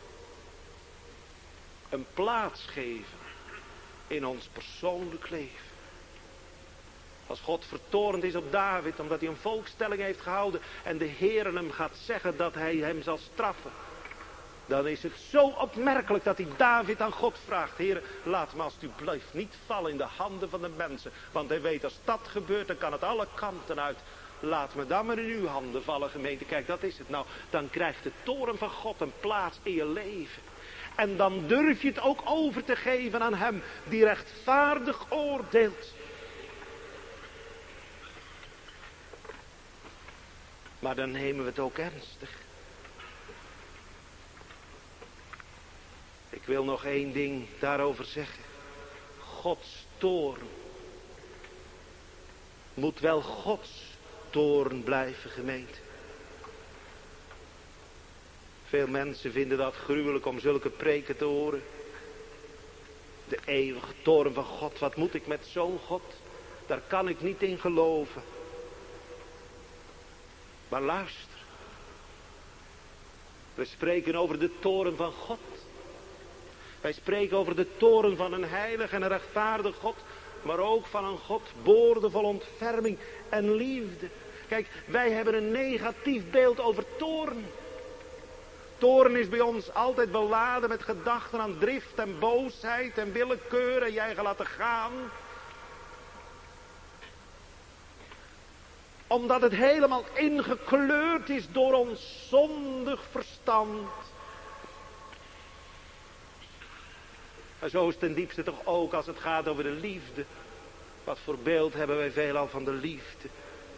een plaats geven in ons persoonlijk leven. Als God vertoornd is op David omdat hij een volkstelling heeft gehouden en de Heer hem gaat zeggen dat hij hem zal straffen, dan is het zo opmerkelijk dat hij David aan God vraagt: Heer, laat me alsjeblieft niet vallen in de handen van de mensen, want hij weet als dat gebeurt dan kan het alle kanten uit. Laat me dan maar in uw handen vallen, gemeente. Kijk, dat is het nou. Dan krijgt de toorn van God een plaats in je leven. En dan durf je het ook over te geven aan hem die rechtvaardig oordeelt. Maar dan nemen we het ook ernstig. Ik wil nog één ding daarover zeggen. Gods toorn moet wel Gods toorn blijven, gemeente. Veel mensen vinden dat gruwelijk om zulke preken te horen. De eeuwige toorn van God, wat moet ik met zo'n God? Daar kan ik niet in geloven. Maar luister. We spreken over de toorn van God. Wij spreken over de toorn van een heilig en een rechtvaardig God. Maar ook van een God boordevol ontferming en liefde. Kijk, wij hebben een negatief beeld over toorn. Toorn is bij ons altijd beladen met gedachten aan drift en boosheid en willekeur en jij gaat laten gaan. Omdat het helemaal ingekleurd is door ons zondig verstand. En zo is het ten diepste toch ook als het gaat over de liefde. Wat voor beeld hebben wij veelal van de liefde?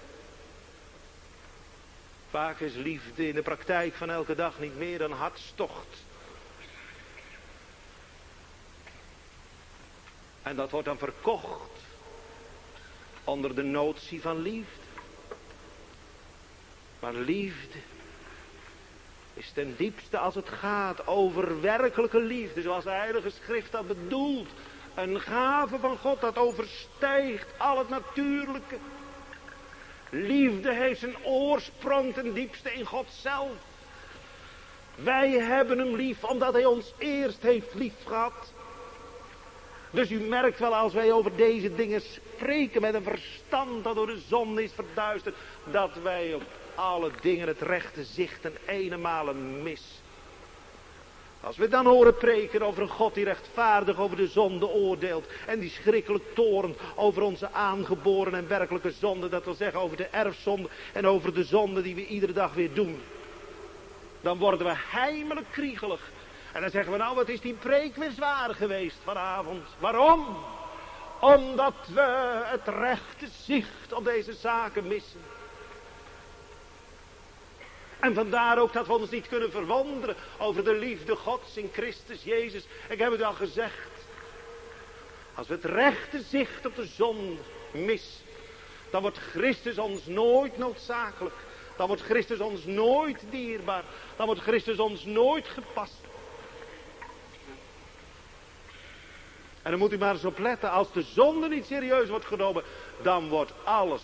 Vaak is liefde in de praktijk van elke dag niet meer dan hartstocht. En dat wordt dan verkocht onder de notie van liefde. Maar liefde is ten diepste als het gaat over werkelijke liefde, zoals de Heilige Schrift dat bedoelt. Een gave van God dat overstijgt al het natuurlijke. Liefde heeft zijn oorsprong ten diepste in God zelf. Wij hebben hem lief omdat hij ons eerst heeft lief gehad. Dus u merkt wel als wij over deze dingen spreken met een verstand dat door de zon is verduisterd, dat wij op alle dingen het rechte zicht ten eenenmale missen. Als we dan horen preken over een God die rechtvaardig over de zonde oordeelt. En die schrikkelijk torent over onze aangeboren en werkelijke zonde. Dat wil zeggen over de erfzonde en over de zonde die we iedere dag weer doen. Dan worden we heimelijk kriegelig. En dan zeggen we nou, wat is die preek weer zwaar geweest vanavond. Waarom? Omdat we het rechte zicht op deze zaken missen. En vandaar ook dat we ons niet kunnen verwonderen over de liefde Gods in Christus Jezus. Ik heb het al gezegd. Als we het rechte zicht op de zon missen, dan wordt Christus ons nooit noodzakelijk. Dan wordt Christus ons nooit dierbaar. Dan wordt Christus ons nooit gepast. En dan moet u maar eens op letten. Als de zonde niet serieus wordt genomen, dan wordt alles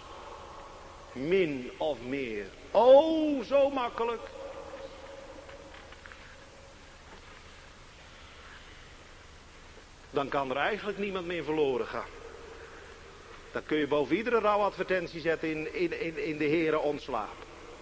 min of meer. Oh, zo makkelijk. Dan kan er eigenlijk niemand meer verloren gaan. Dan kun je boven iedere rouwadvertentie zetten in, in, in, in de Here ontslaap.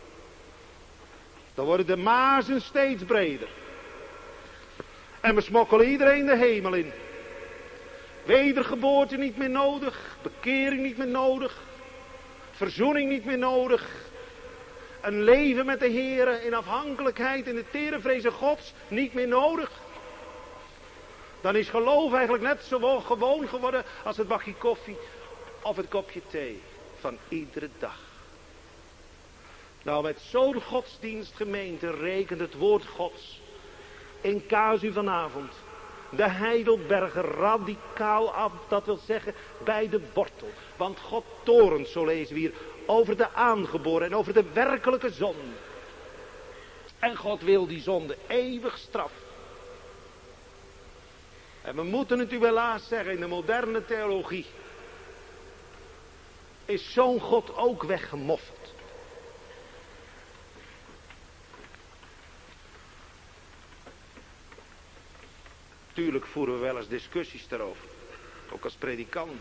Dan worden de mazen steeds breder. En we smokkelen iedereen de hemel in. Wedergeboorte niet meer nodig. Bekering niet meer nodig. Verzoening niet meer nodig. Een leven met de Here in afhankelijkheid in de tere vreze Gods niet meer nodig. Dan is geloof eigenlijk net zo gewoon geworden als het bakje koffie of het kopje thee van iedere dag. Nou, met zo'n godsdienstgemeente rekent het woord Gods in casu vanavond de Heidelberger radicaal af, dat wil zeggen bij de wortel. Want God torent, zo lezen we hier, over de aangeboren en over de werkelijke zonde. En God wil die zonde eeuwig straffen. En we moeten het u helaas zeggen, in de moderne theologie is zo'n God ook weggemoffeld. Tuurlijk voeren we wel eens discussies daarover. Ook als predikant.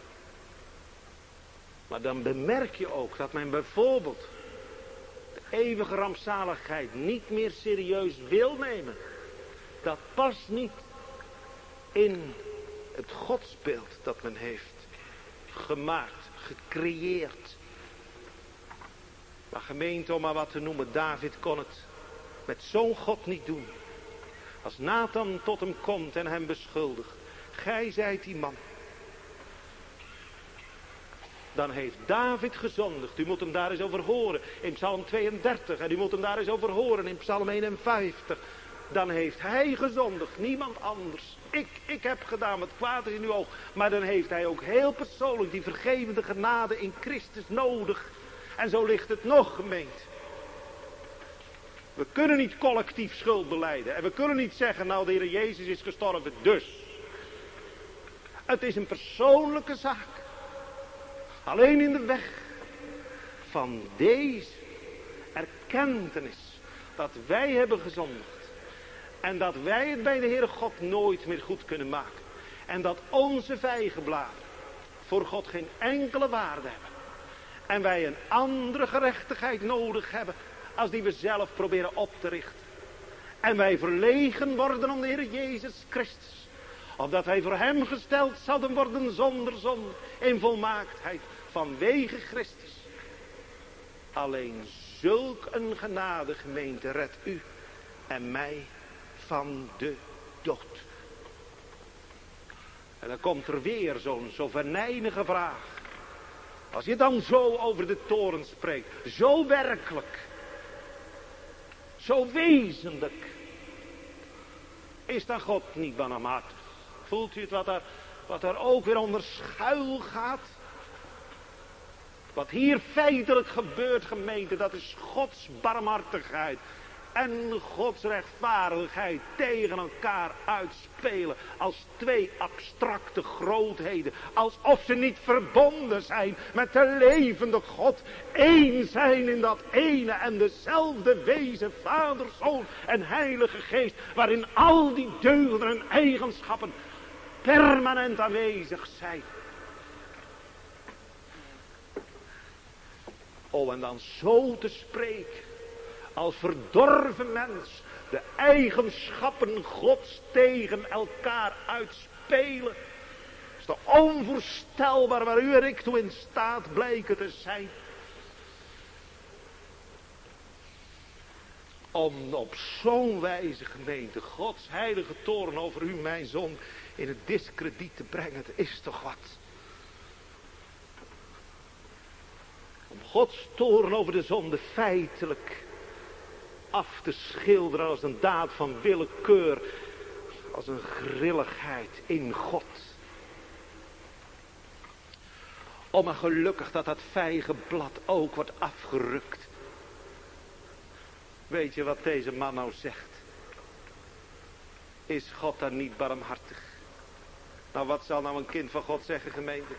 Maar dan bemerk je ook dat men bijvoorbeeld de eeuwige rampzaligheid niet meer serieus wil nemen. Dat past niet in het godsbeeld dat men heeft gemaakt, gecreëerd. Maar gemeente, om maar wat te noemen, David kon het met zo'n God niet doen. Als Nathan tot hem komt en hem beschuldigt, gij zijt die man. Dan heeft David gezondigd. U moet hem daar eens over horen in Psalm tweeëndertig. En u moet hem daar eens over horen in Psalm eenenvijftig. Dan heeft hij gezondigd, niemand anders. Ik, ik heb gedaan wat kwaad is in uw oog. Maar dan heeft hij ook heel persoonlijk die vergevende genade in Christus nodig. En zo ligt het nog, gemeente. We kunnen niet collectief schuld belijden. En we kunnen niet zeggen, nou de Heer Jezus is gestorven, dus. Het is een persoonlijke zaak. Alleen in de weg van deze erkentenis dat wij hebben gezondigd. En dat wij het bij de Heere God nooit meer goed kunnen maken. En dat onze vijgenbladeren voor God geen enkele waarde hebben. En wij een andere gerechtigheid nodig hebben als die we zelf proberen op te richten. En wij verlegen worden om de Heer Jezus Christus. Opdat wij voor hem gesteld zouden worden zonder zonde in volmaaktheid vanwege Christus. Alleen zulk een genade, gemeente, redt u en mij van de dood. En dan komt er weer zo'n zo venijnige vraag. Als je dan zo over de toren spreekt, zo werkelijk, zo wezenlijk, is dan God niet barmhartig? Voelt u het wat er, wat er ook weer onder schuil gaat? Wat hier feitelijk gebeurt, gemeente, dat is Gods barmhartigheid en Gods rechtvaardigheid tegen elkaar uitspelen als twee abstracte grootheden, alsof ze niet verbonden zijn met de levende God, één zijn in dat ene en dezelfde wezen, Vader, Zoon en Heilige Geest, waarin al die deugden en eigenschappen permanent aanwezig zijn. Oh, en dan zo te spreken, als verdorven mens, de eigenschappen Gods tegen elkaar uitspelen, is toch onvoorstelbaar waar u en ik toe in staat blijken te zijn. Om op zo'n wijze, gemeente, Gods heilige toorn over u, mijn zoon, in het diskrediet te brengen, het is toch wat. Om Gods toorn over de zonde feitelijk af te schilderen als een daad van willekeur, als een grilligheid in God. Oh, maar gelukkig dat dat vijgenblad ook wordt afgerukt. Weet je wat deze man nou zegt? Is God dan niet barmhartig? Nou, wat zal nou een kind van God zeggen, gemeente?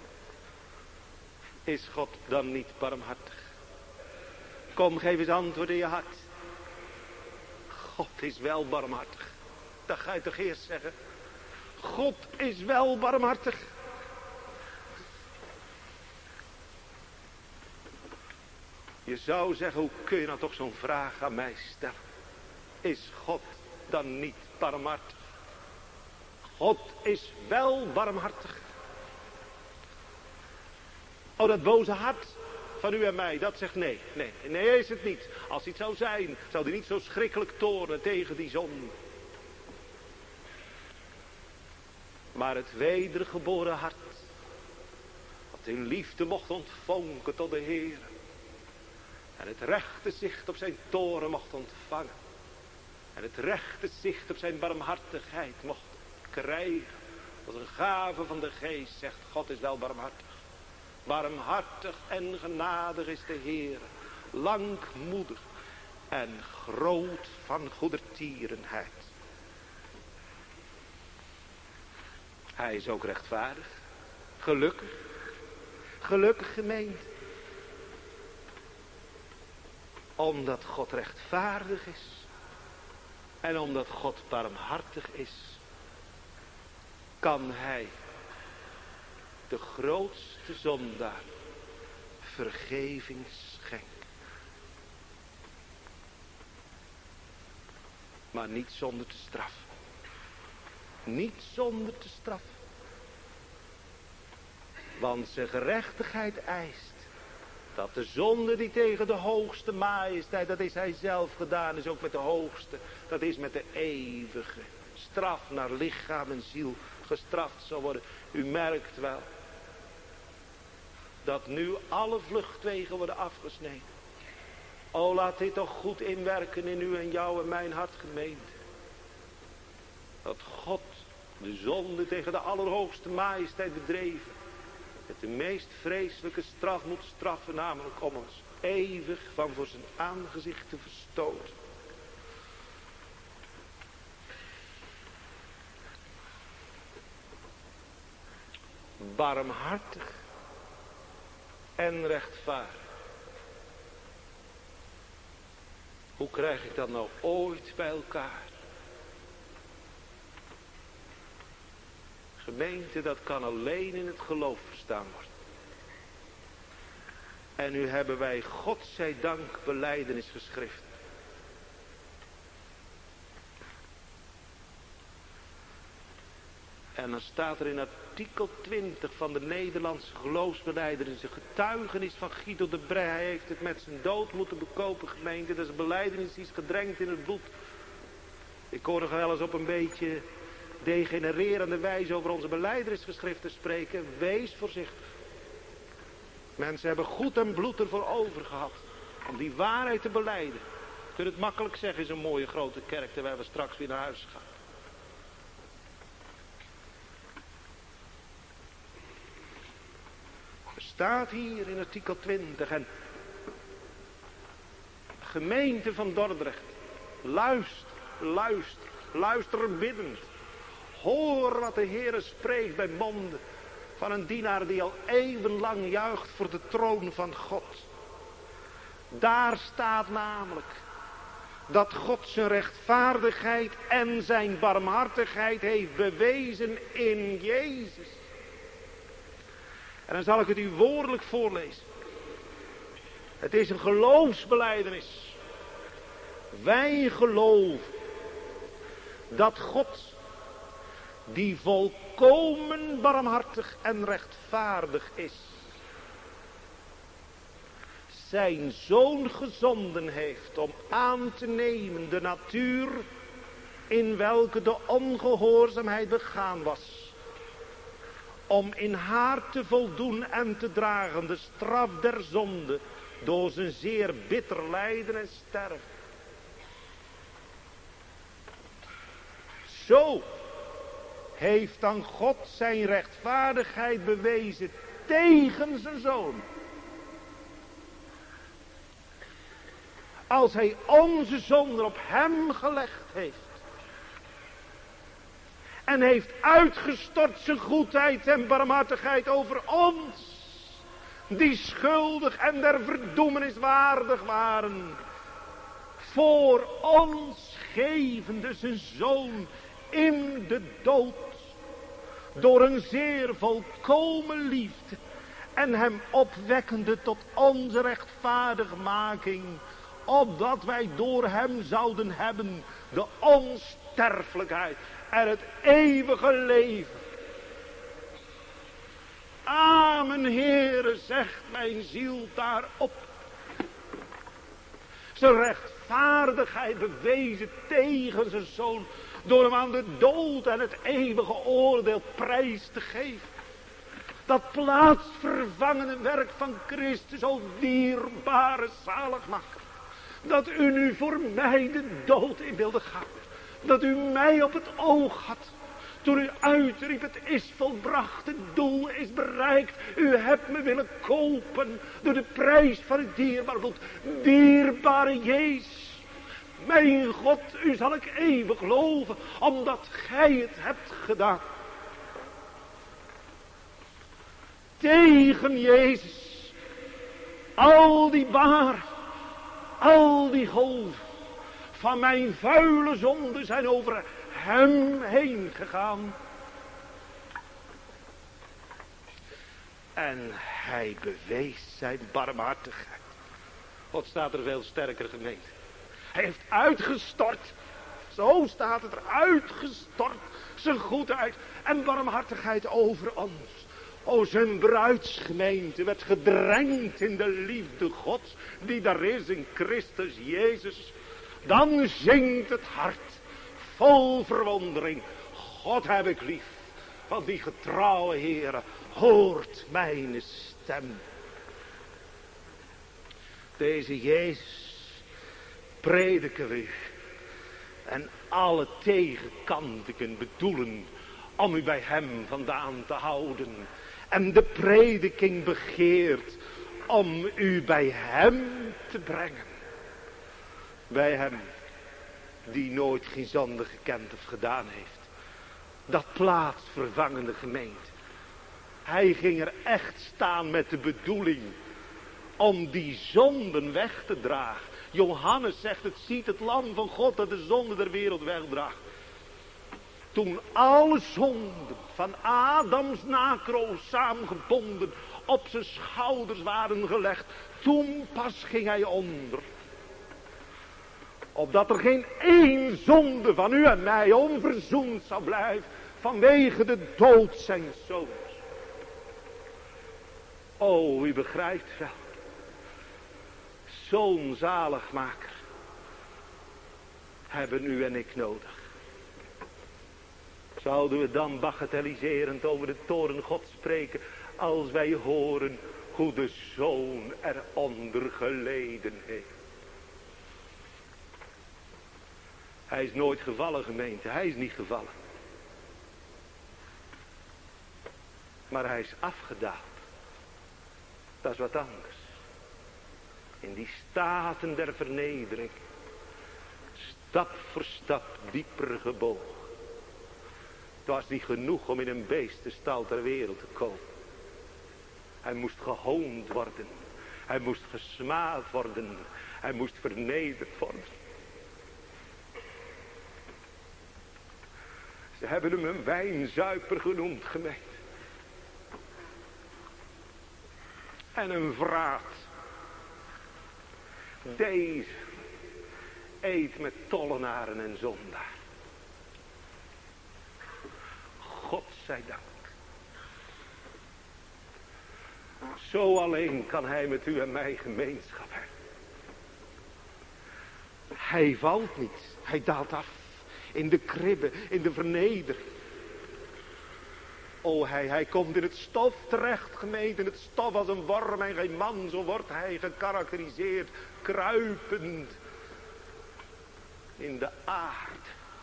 Is God dan niet barmhartig? Kom, geef eens antwoord in je hart. God is wel barmhartig. Dat ga je toch eerst zeggen. God is wel barmhartig. Je zou zeggen, hoe kun je nou toch zo'n vraag aan mij stellen? Is God dan niet barmhartig? God is wel barmhartig. Oh, dat boze hart van u en mij, dat zegt nee, nee, nee is het niet. Als hij het zou zijn, zou hij niet zo schrikkelijk toornen tegen die zonde. Maar het wedergeboren hart, dat in liefde mocht ontvonken tot de Heer, en het rechte zicht op zijn toren mocht ontvangen, en het rechte zicht op zijn barmhartigheid mocht krijgen, als een gave van de geest, zegt God is wel barmhartig. Barmhartig en genadig is de Heer, langmoedig en groot van goedertierenheid. Hij is ook rechtvaardig, gelukkig, gelukkig gemeente. Omdat God rechtvaardig is en omdat God barmhartig is, kan hij de grootste zondaar vergeving schenken. Maar niet zonder te straffen. Niet zonder te straffen. Want zijn gerechtigheid eist dat de zonde die tegen de hoogste majesteit, dat is hij zelf gedaan, is ook met de hoogste, dat is met de eeuwige straf naar lichaam en ziel gestraft zal worden. U merkt wel dat nu alle vluchtwegen worden afgesneden. O, laat dit toch goed inwerken in u en jou en mijn hart, gemeente. Dat God de zonde tegen de allerhoogste majesteit bedreven, met de meest vreselijke straf moet straffen, namelijk om ons eeuwig van voor zijn aangezicht te verstoten. Barmhartig en rechtvaardig. Hoe krijg ik dat nou ooit bij elkaar? Gemeente, dat kan alleen in het geloof verstaan worden. En nu hebben wij, God zij dank, belijdenisgeschriften. En dan staat er in artikel twintig van de Nederlandse geloofsbelijdenis een getuigenis van Guido de Brij. Hij heeft het met zijn dood moeten bekopen, gemeente. Dat is een belijdenis die is gedrenkt in het bloed. Ik hoor nog wel eens op een beetje degenererende wijze over onze belijdenisgeschriften spreken. Wees voorzichtig. Mensen hebben goed en bloed ervoor over gehad om die waarheid te belijden. Je kunt het makkelijk zeggen in zo'n mooie grote kerk terwijl we straks weer naar huis gaan. Er staat hier in artikel twintig en gemeente van Dordrecht, luister, luister, luister biddend. Hoor wat de Heere spreekt bij monden van een dienaar die al eeuwenlang juicht voor de troon van God. Daar staat namelijk dat God zijn rechtvaardigheid en zijn barmhartigheid heeft bewezen in Jezus. En dan zal ik het u woordelijk voorlezen. Het is een geloofsbelijdenis. Wij geloven dat God, die volkomen barmhartig en rechtvaardig is, zijn zoon gezonden heeft om aan te nemen de natuur in welke de ongehoorzaamheid begaan was, om in haar te voldoen en te dragen de straf der zonde door zijn zeer bitter lijden en sterven. Zo heeft dan God zijn rechtvaardigheid bewezen tegen zijn zoon. Als hij onze zonden op hem gelegd heeft. En heeft uitgestort zijn goedheid en barmhartigheid over ons. Die schuldig en der verdoemenis waardig waren. Voor ons gevende zijn zoon in de dood. Door een zeer volkomen liefde. En hem opwekkende tot onze rechtvaardigmaking. Opdat wij door hem zouden hebben de onsterfelijkheid en het eeuwige leven. Amen, Heere, zegt mijn ziel daarop. Zijn rechtvaardigheid bewezen tegen zijn zoon. Door hem aan de dood en het eeuwige oordeel prijs te geven. Dat plaatsvervangende werk van Christus, o dierbare zaligmaker. Dat u nu voor mij de dood in wilde gaan. Dat u mij op het oog had. Toen u uitriep, het is volbracht, het doel is bereikt. U hebt me willen kopen door de prijs van het dierbare bloed. Dierbare Jezus. Mijn God, u zal ik eeuwig loven, omdat gij het hebt gedaan. Tegen Jezus. Al die baar. Al die golven van mijn vuile zonden zijn over hem heen gegaan. En hij bewees zijn barmhartigheid. Wat staat er veel sterker gemeend. Hij heeft uitgestort. Zo staat het er, uitgestort. Zijn goedheid en barmhartigheid over ons. O, zijn bruidsgemeente werd gedrenkt in de liefde Gods, die daar is in Christus Jezus. Dan zingt het hart, vol verwondering, God heb ik lief, want die getrouwe Heere hoort mijn stem. Deze Jezus prediken we u en alle tegenkanten bedoelen om u bij hem vandaan te houden. En de prediking begeert om u bij hem te brengen. Bij hem die nooit geen zonde gekend of gedaan heeft. Dat plaatsvervangende gemeente. Hij ging er echt staan met de bedoeling om die zonden weg te dragen. Johannes zegt, het ziet het lam van God dat de zonde der wereld wegdraagt. Toen alle zonden van Adams nakroos samengebonden op zijn schouders waren gelegd. Toen pas ging hij onder. Opdat er geen één zonde van u en mij onverzoend zou blijven. Vanwege de dood zijn zoons. O, u begrijpt wel. Zo'n zaligmaker hebben u en ik nodig. Zouden we dan bagatelliserend over de toorn Gods spreken, als wij horen hoe de Zoon eronder geleden heeft. Hij is nooit gevallen, gemeente. Hij is niet gevallen. Maar hij is afgedaald. Dat is wat anders. In die staten der vernedering. Stap voor stap dieper gebogen. Het was niet genoeg om in een beestenstal ter wereld te komen. Hij moest gehoond worden. Hij moest gesmaad worden. Hij moest vernederd worden. Ze hebben hem een wijnzuiper genoemd, gemeente. En een vraat. Deze eet met tollenaren en zondaar. God zij dank. Zo alleen kan hij met u en mij gemeenschap hebben. Hij valt niet. Hij daalt af. In de kribbe, in de vernedering. O, hij, hij komt in het stof terecht, gemeente. In het stof als een worm en geen man. Zo wordt hij gekarakteriseerd. Kruipend. In de aard.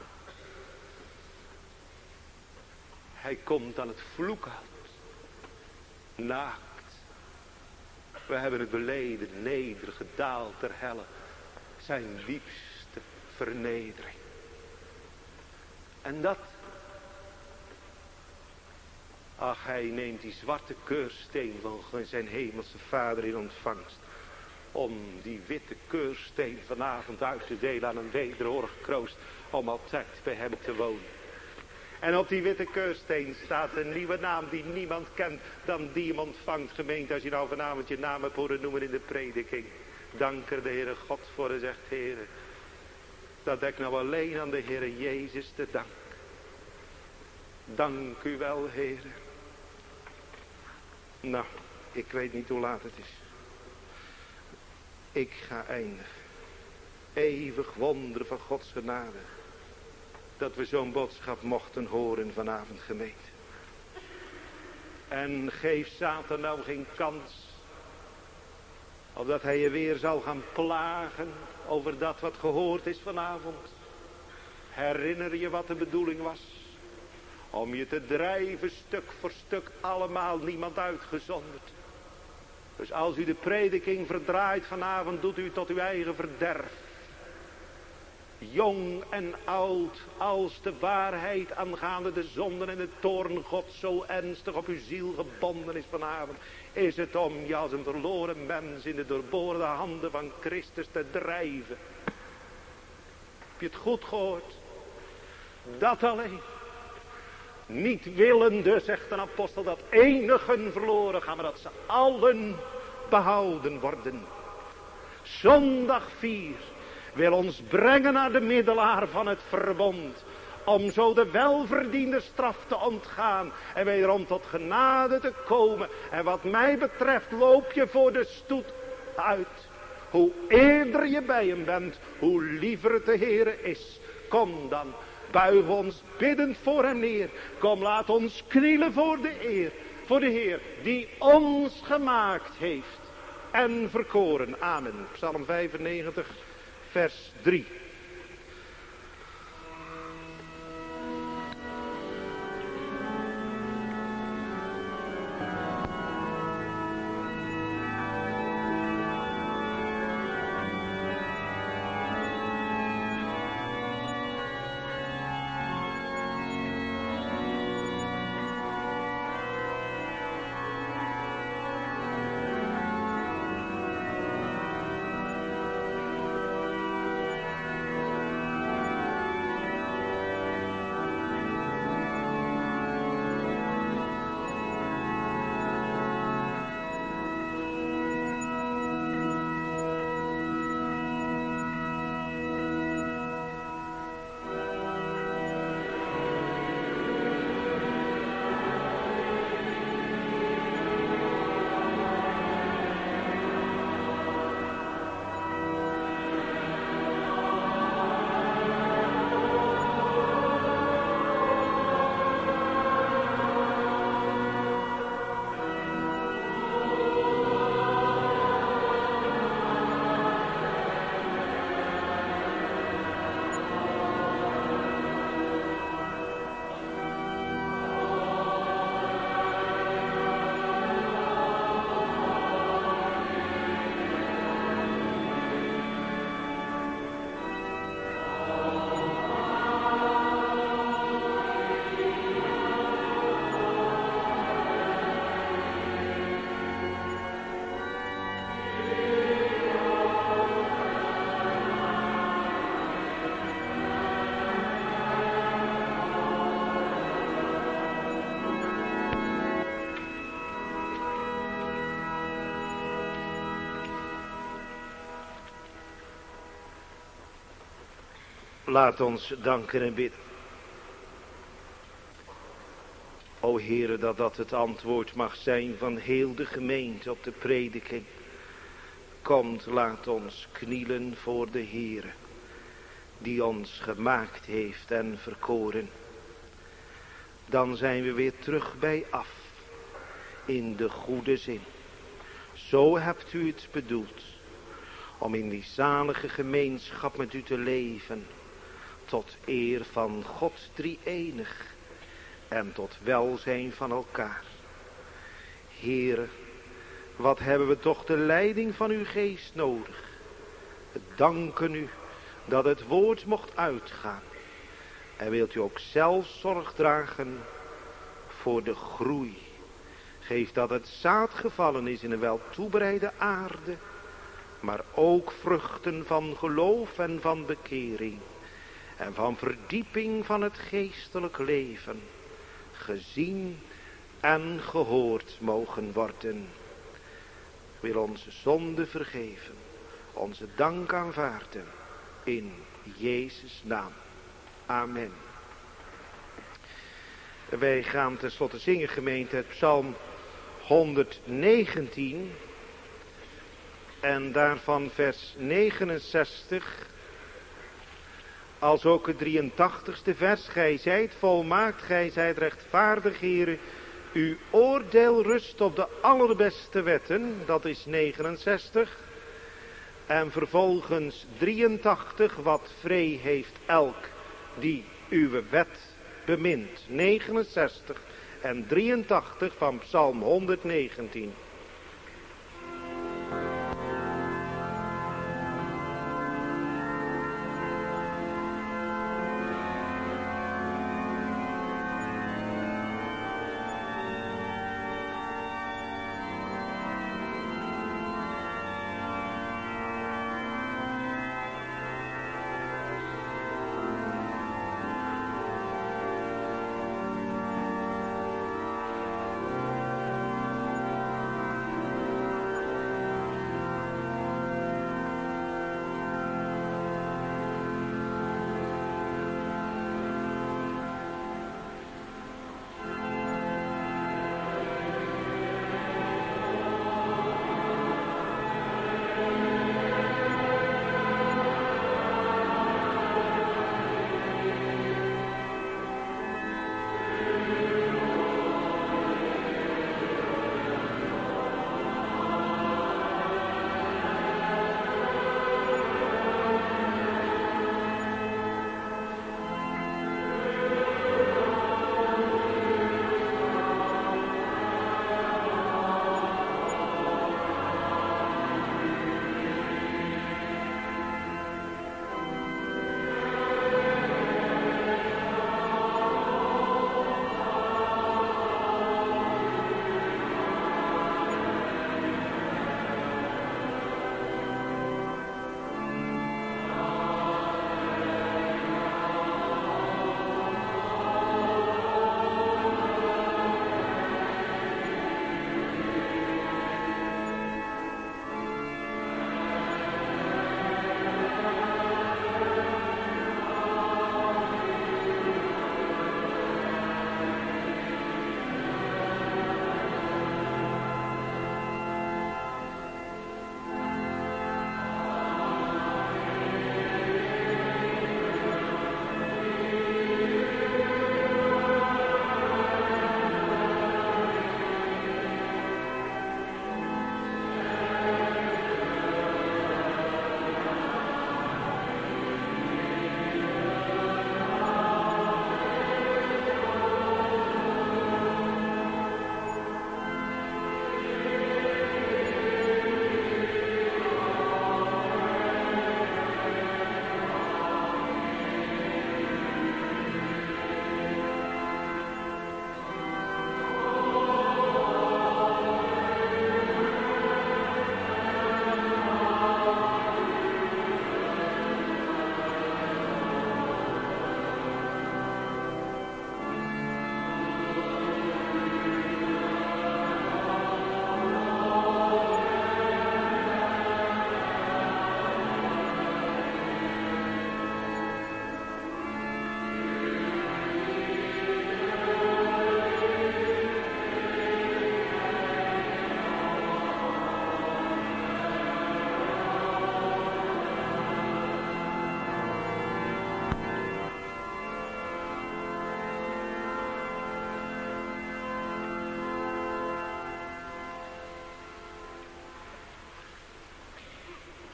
Hij komt aan het vloekhout. Naakt. We hebben het beleden, nedergedaald ter helle. Zijn diepste vernedering. En dat. Ach, hij neemt die zwarte keursteen van zijn hemelse vader in ontvangst. Om die witte keursteen vanavond uit te delen aan een wederhorig kroost. Om altijd bij hem te wonen. En op die witte keursteen staat een nieuwe naam die niemand kent dan die hem ontvangt. Gemeente, als je nou vanavond je naam hebt horen noemen in de prediking. Dank er de Heere God voor en zegt, Heere. Dat ik nou alleen aan de Heere Jezus te dank. Dank u wel, Heere. Nou, ik weet niet hoe laat het is. Ik ga eindigen. Eeuwig wonder van Gods genade. Dat we zo'n boodschap mochten horen vanavond, gemeente. En geef Satan nou geen kans. Opdat hij je weer zal gaan plagen over dat wat gehoord is vanavond. Herinner je wat de bedoeling was. Om je te drijven stuk voor stuk, allemaal niemand uitgezonderd. Dus als u de prediking verdraait vanavond, doet u tot uw eigen verderf. Jong en oud, als de waarheid aangaande de zonden en de toorn God zo ernstig op uw ziel gebonden is vanavond, is het om je als een verloren mens in de doorboorde handen van Christus te drijven. Heb je het goed gehoord? Dat alleen. Niet willende, zegt een apostel, dat enigen verloren gaan, maar dat ze allen behouden worden. Zondag vier wil ons brengen naar de middelaar van het verbond. Om zo de welverdiende straf te ontgaan. En wederom tot genade te komen. En wat mij betreft loop je voor de stoet uit. Hoe eerder je bij hem bent, hoe liever het de Heere is. Kom dan, buig ons biddend voor hem neer. Kom, laat ons knielen voor de eer. Voor de Heer die ons gemaakt heeft. En verkoren. Amen. Psalm vijfennegentig. Vers drie. Laat ons danken en bidden. O Heere, dat dat het antwoord mag zijn van heel de gemeente op de prediking. Komt, laat ons knielen voor de Heere, die ons gemaakt heeft en verkoren. Dan zijn we weer terug bij af, in de goede zin. Zo hebt u het bedoeld, om in die zalige gemeenschap met u te leven, tot eer van God drie-enig en tot welzijn van elkaar. Heere, wat hebben we toch de leiding van uw geest nodig. We danken u dat het woord mocht uitgaan. En wilt u ook zelf zorg dragen voor de groei. Geef dat het zaad gevallen is in een wel toebereide aarde, maar ook vruchten van geloof en van bekering en van verdieping van het geestelijk leven gezien en gehoord mogen worden. Wil onze zonde vergeven, onze dank aanvaarden, in Jezus' naam. Amen. Wij gaan tenslotte zingen, gemeente, het psalm honderdnegentien en daarvan vers negenenzestig, als ook het drieëntachtigste vers. Gij zijt volmaakt, gij zijt rechtvaardig, Heere. Uw oordeel rust op de allerbeste wetten, dat is negenenzestig. En vervolgens drieëntachtig, wat vree heeft elk die uw wet bemint. negenenzestig en drieëntachtig van psalm honderdnegentien.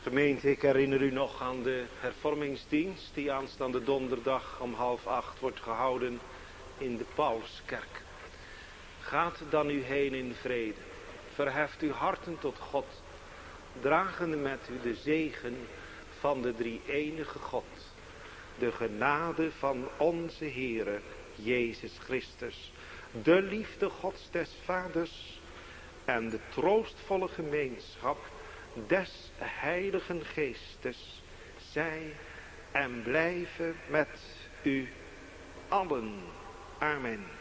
Gemeente, ik herinner u nog aan de hervormingsdienst die aanstaande donderdag om half acht wordt gehouden in de Pauluskerk. Gaat dan u heen in vrede. Verheft uw harten tot God, dragende met u de zegen van de drie-enige God. De genade van onze Heere Jezus Christus, de liefde Gods des Vaders en de troostvolle gemeenschap des Heiligen Geestes, zij en blijven met u allen. Amen.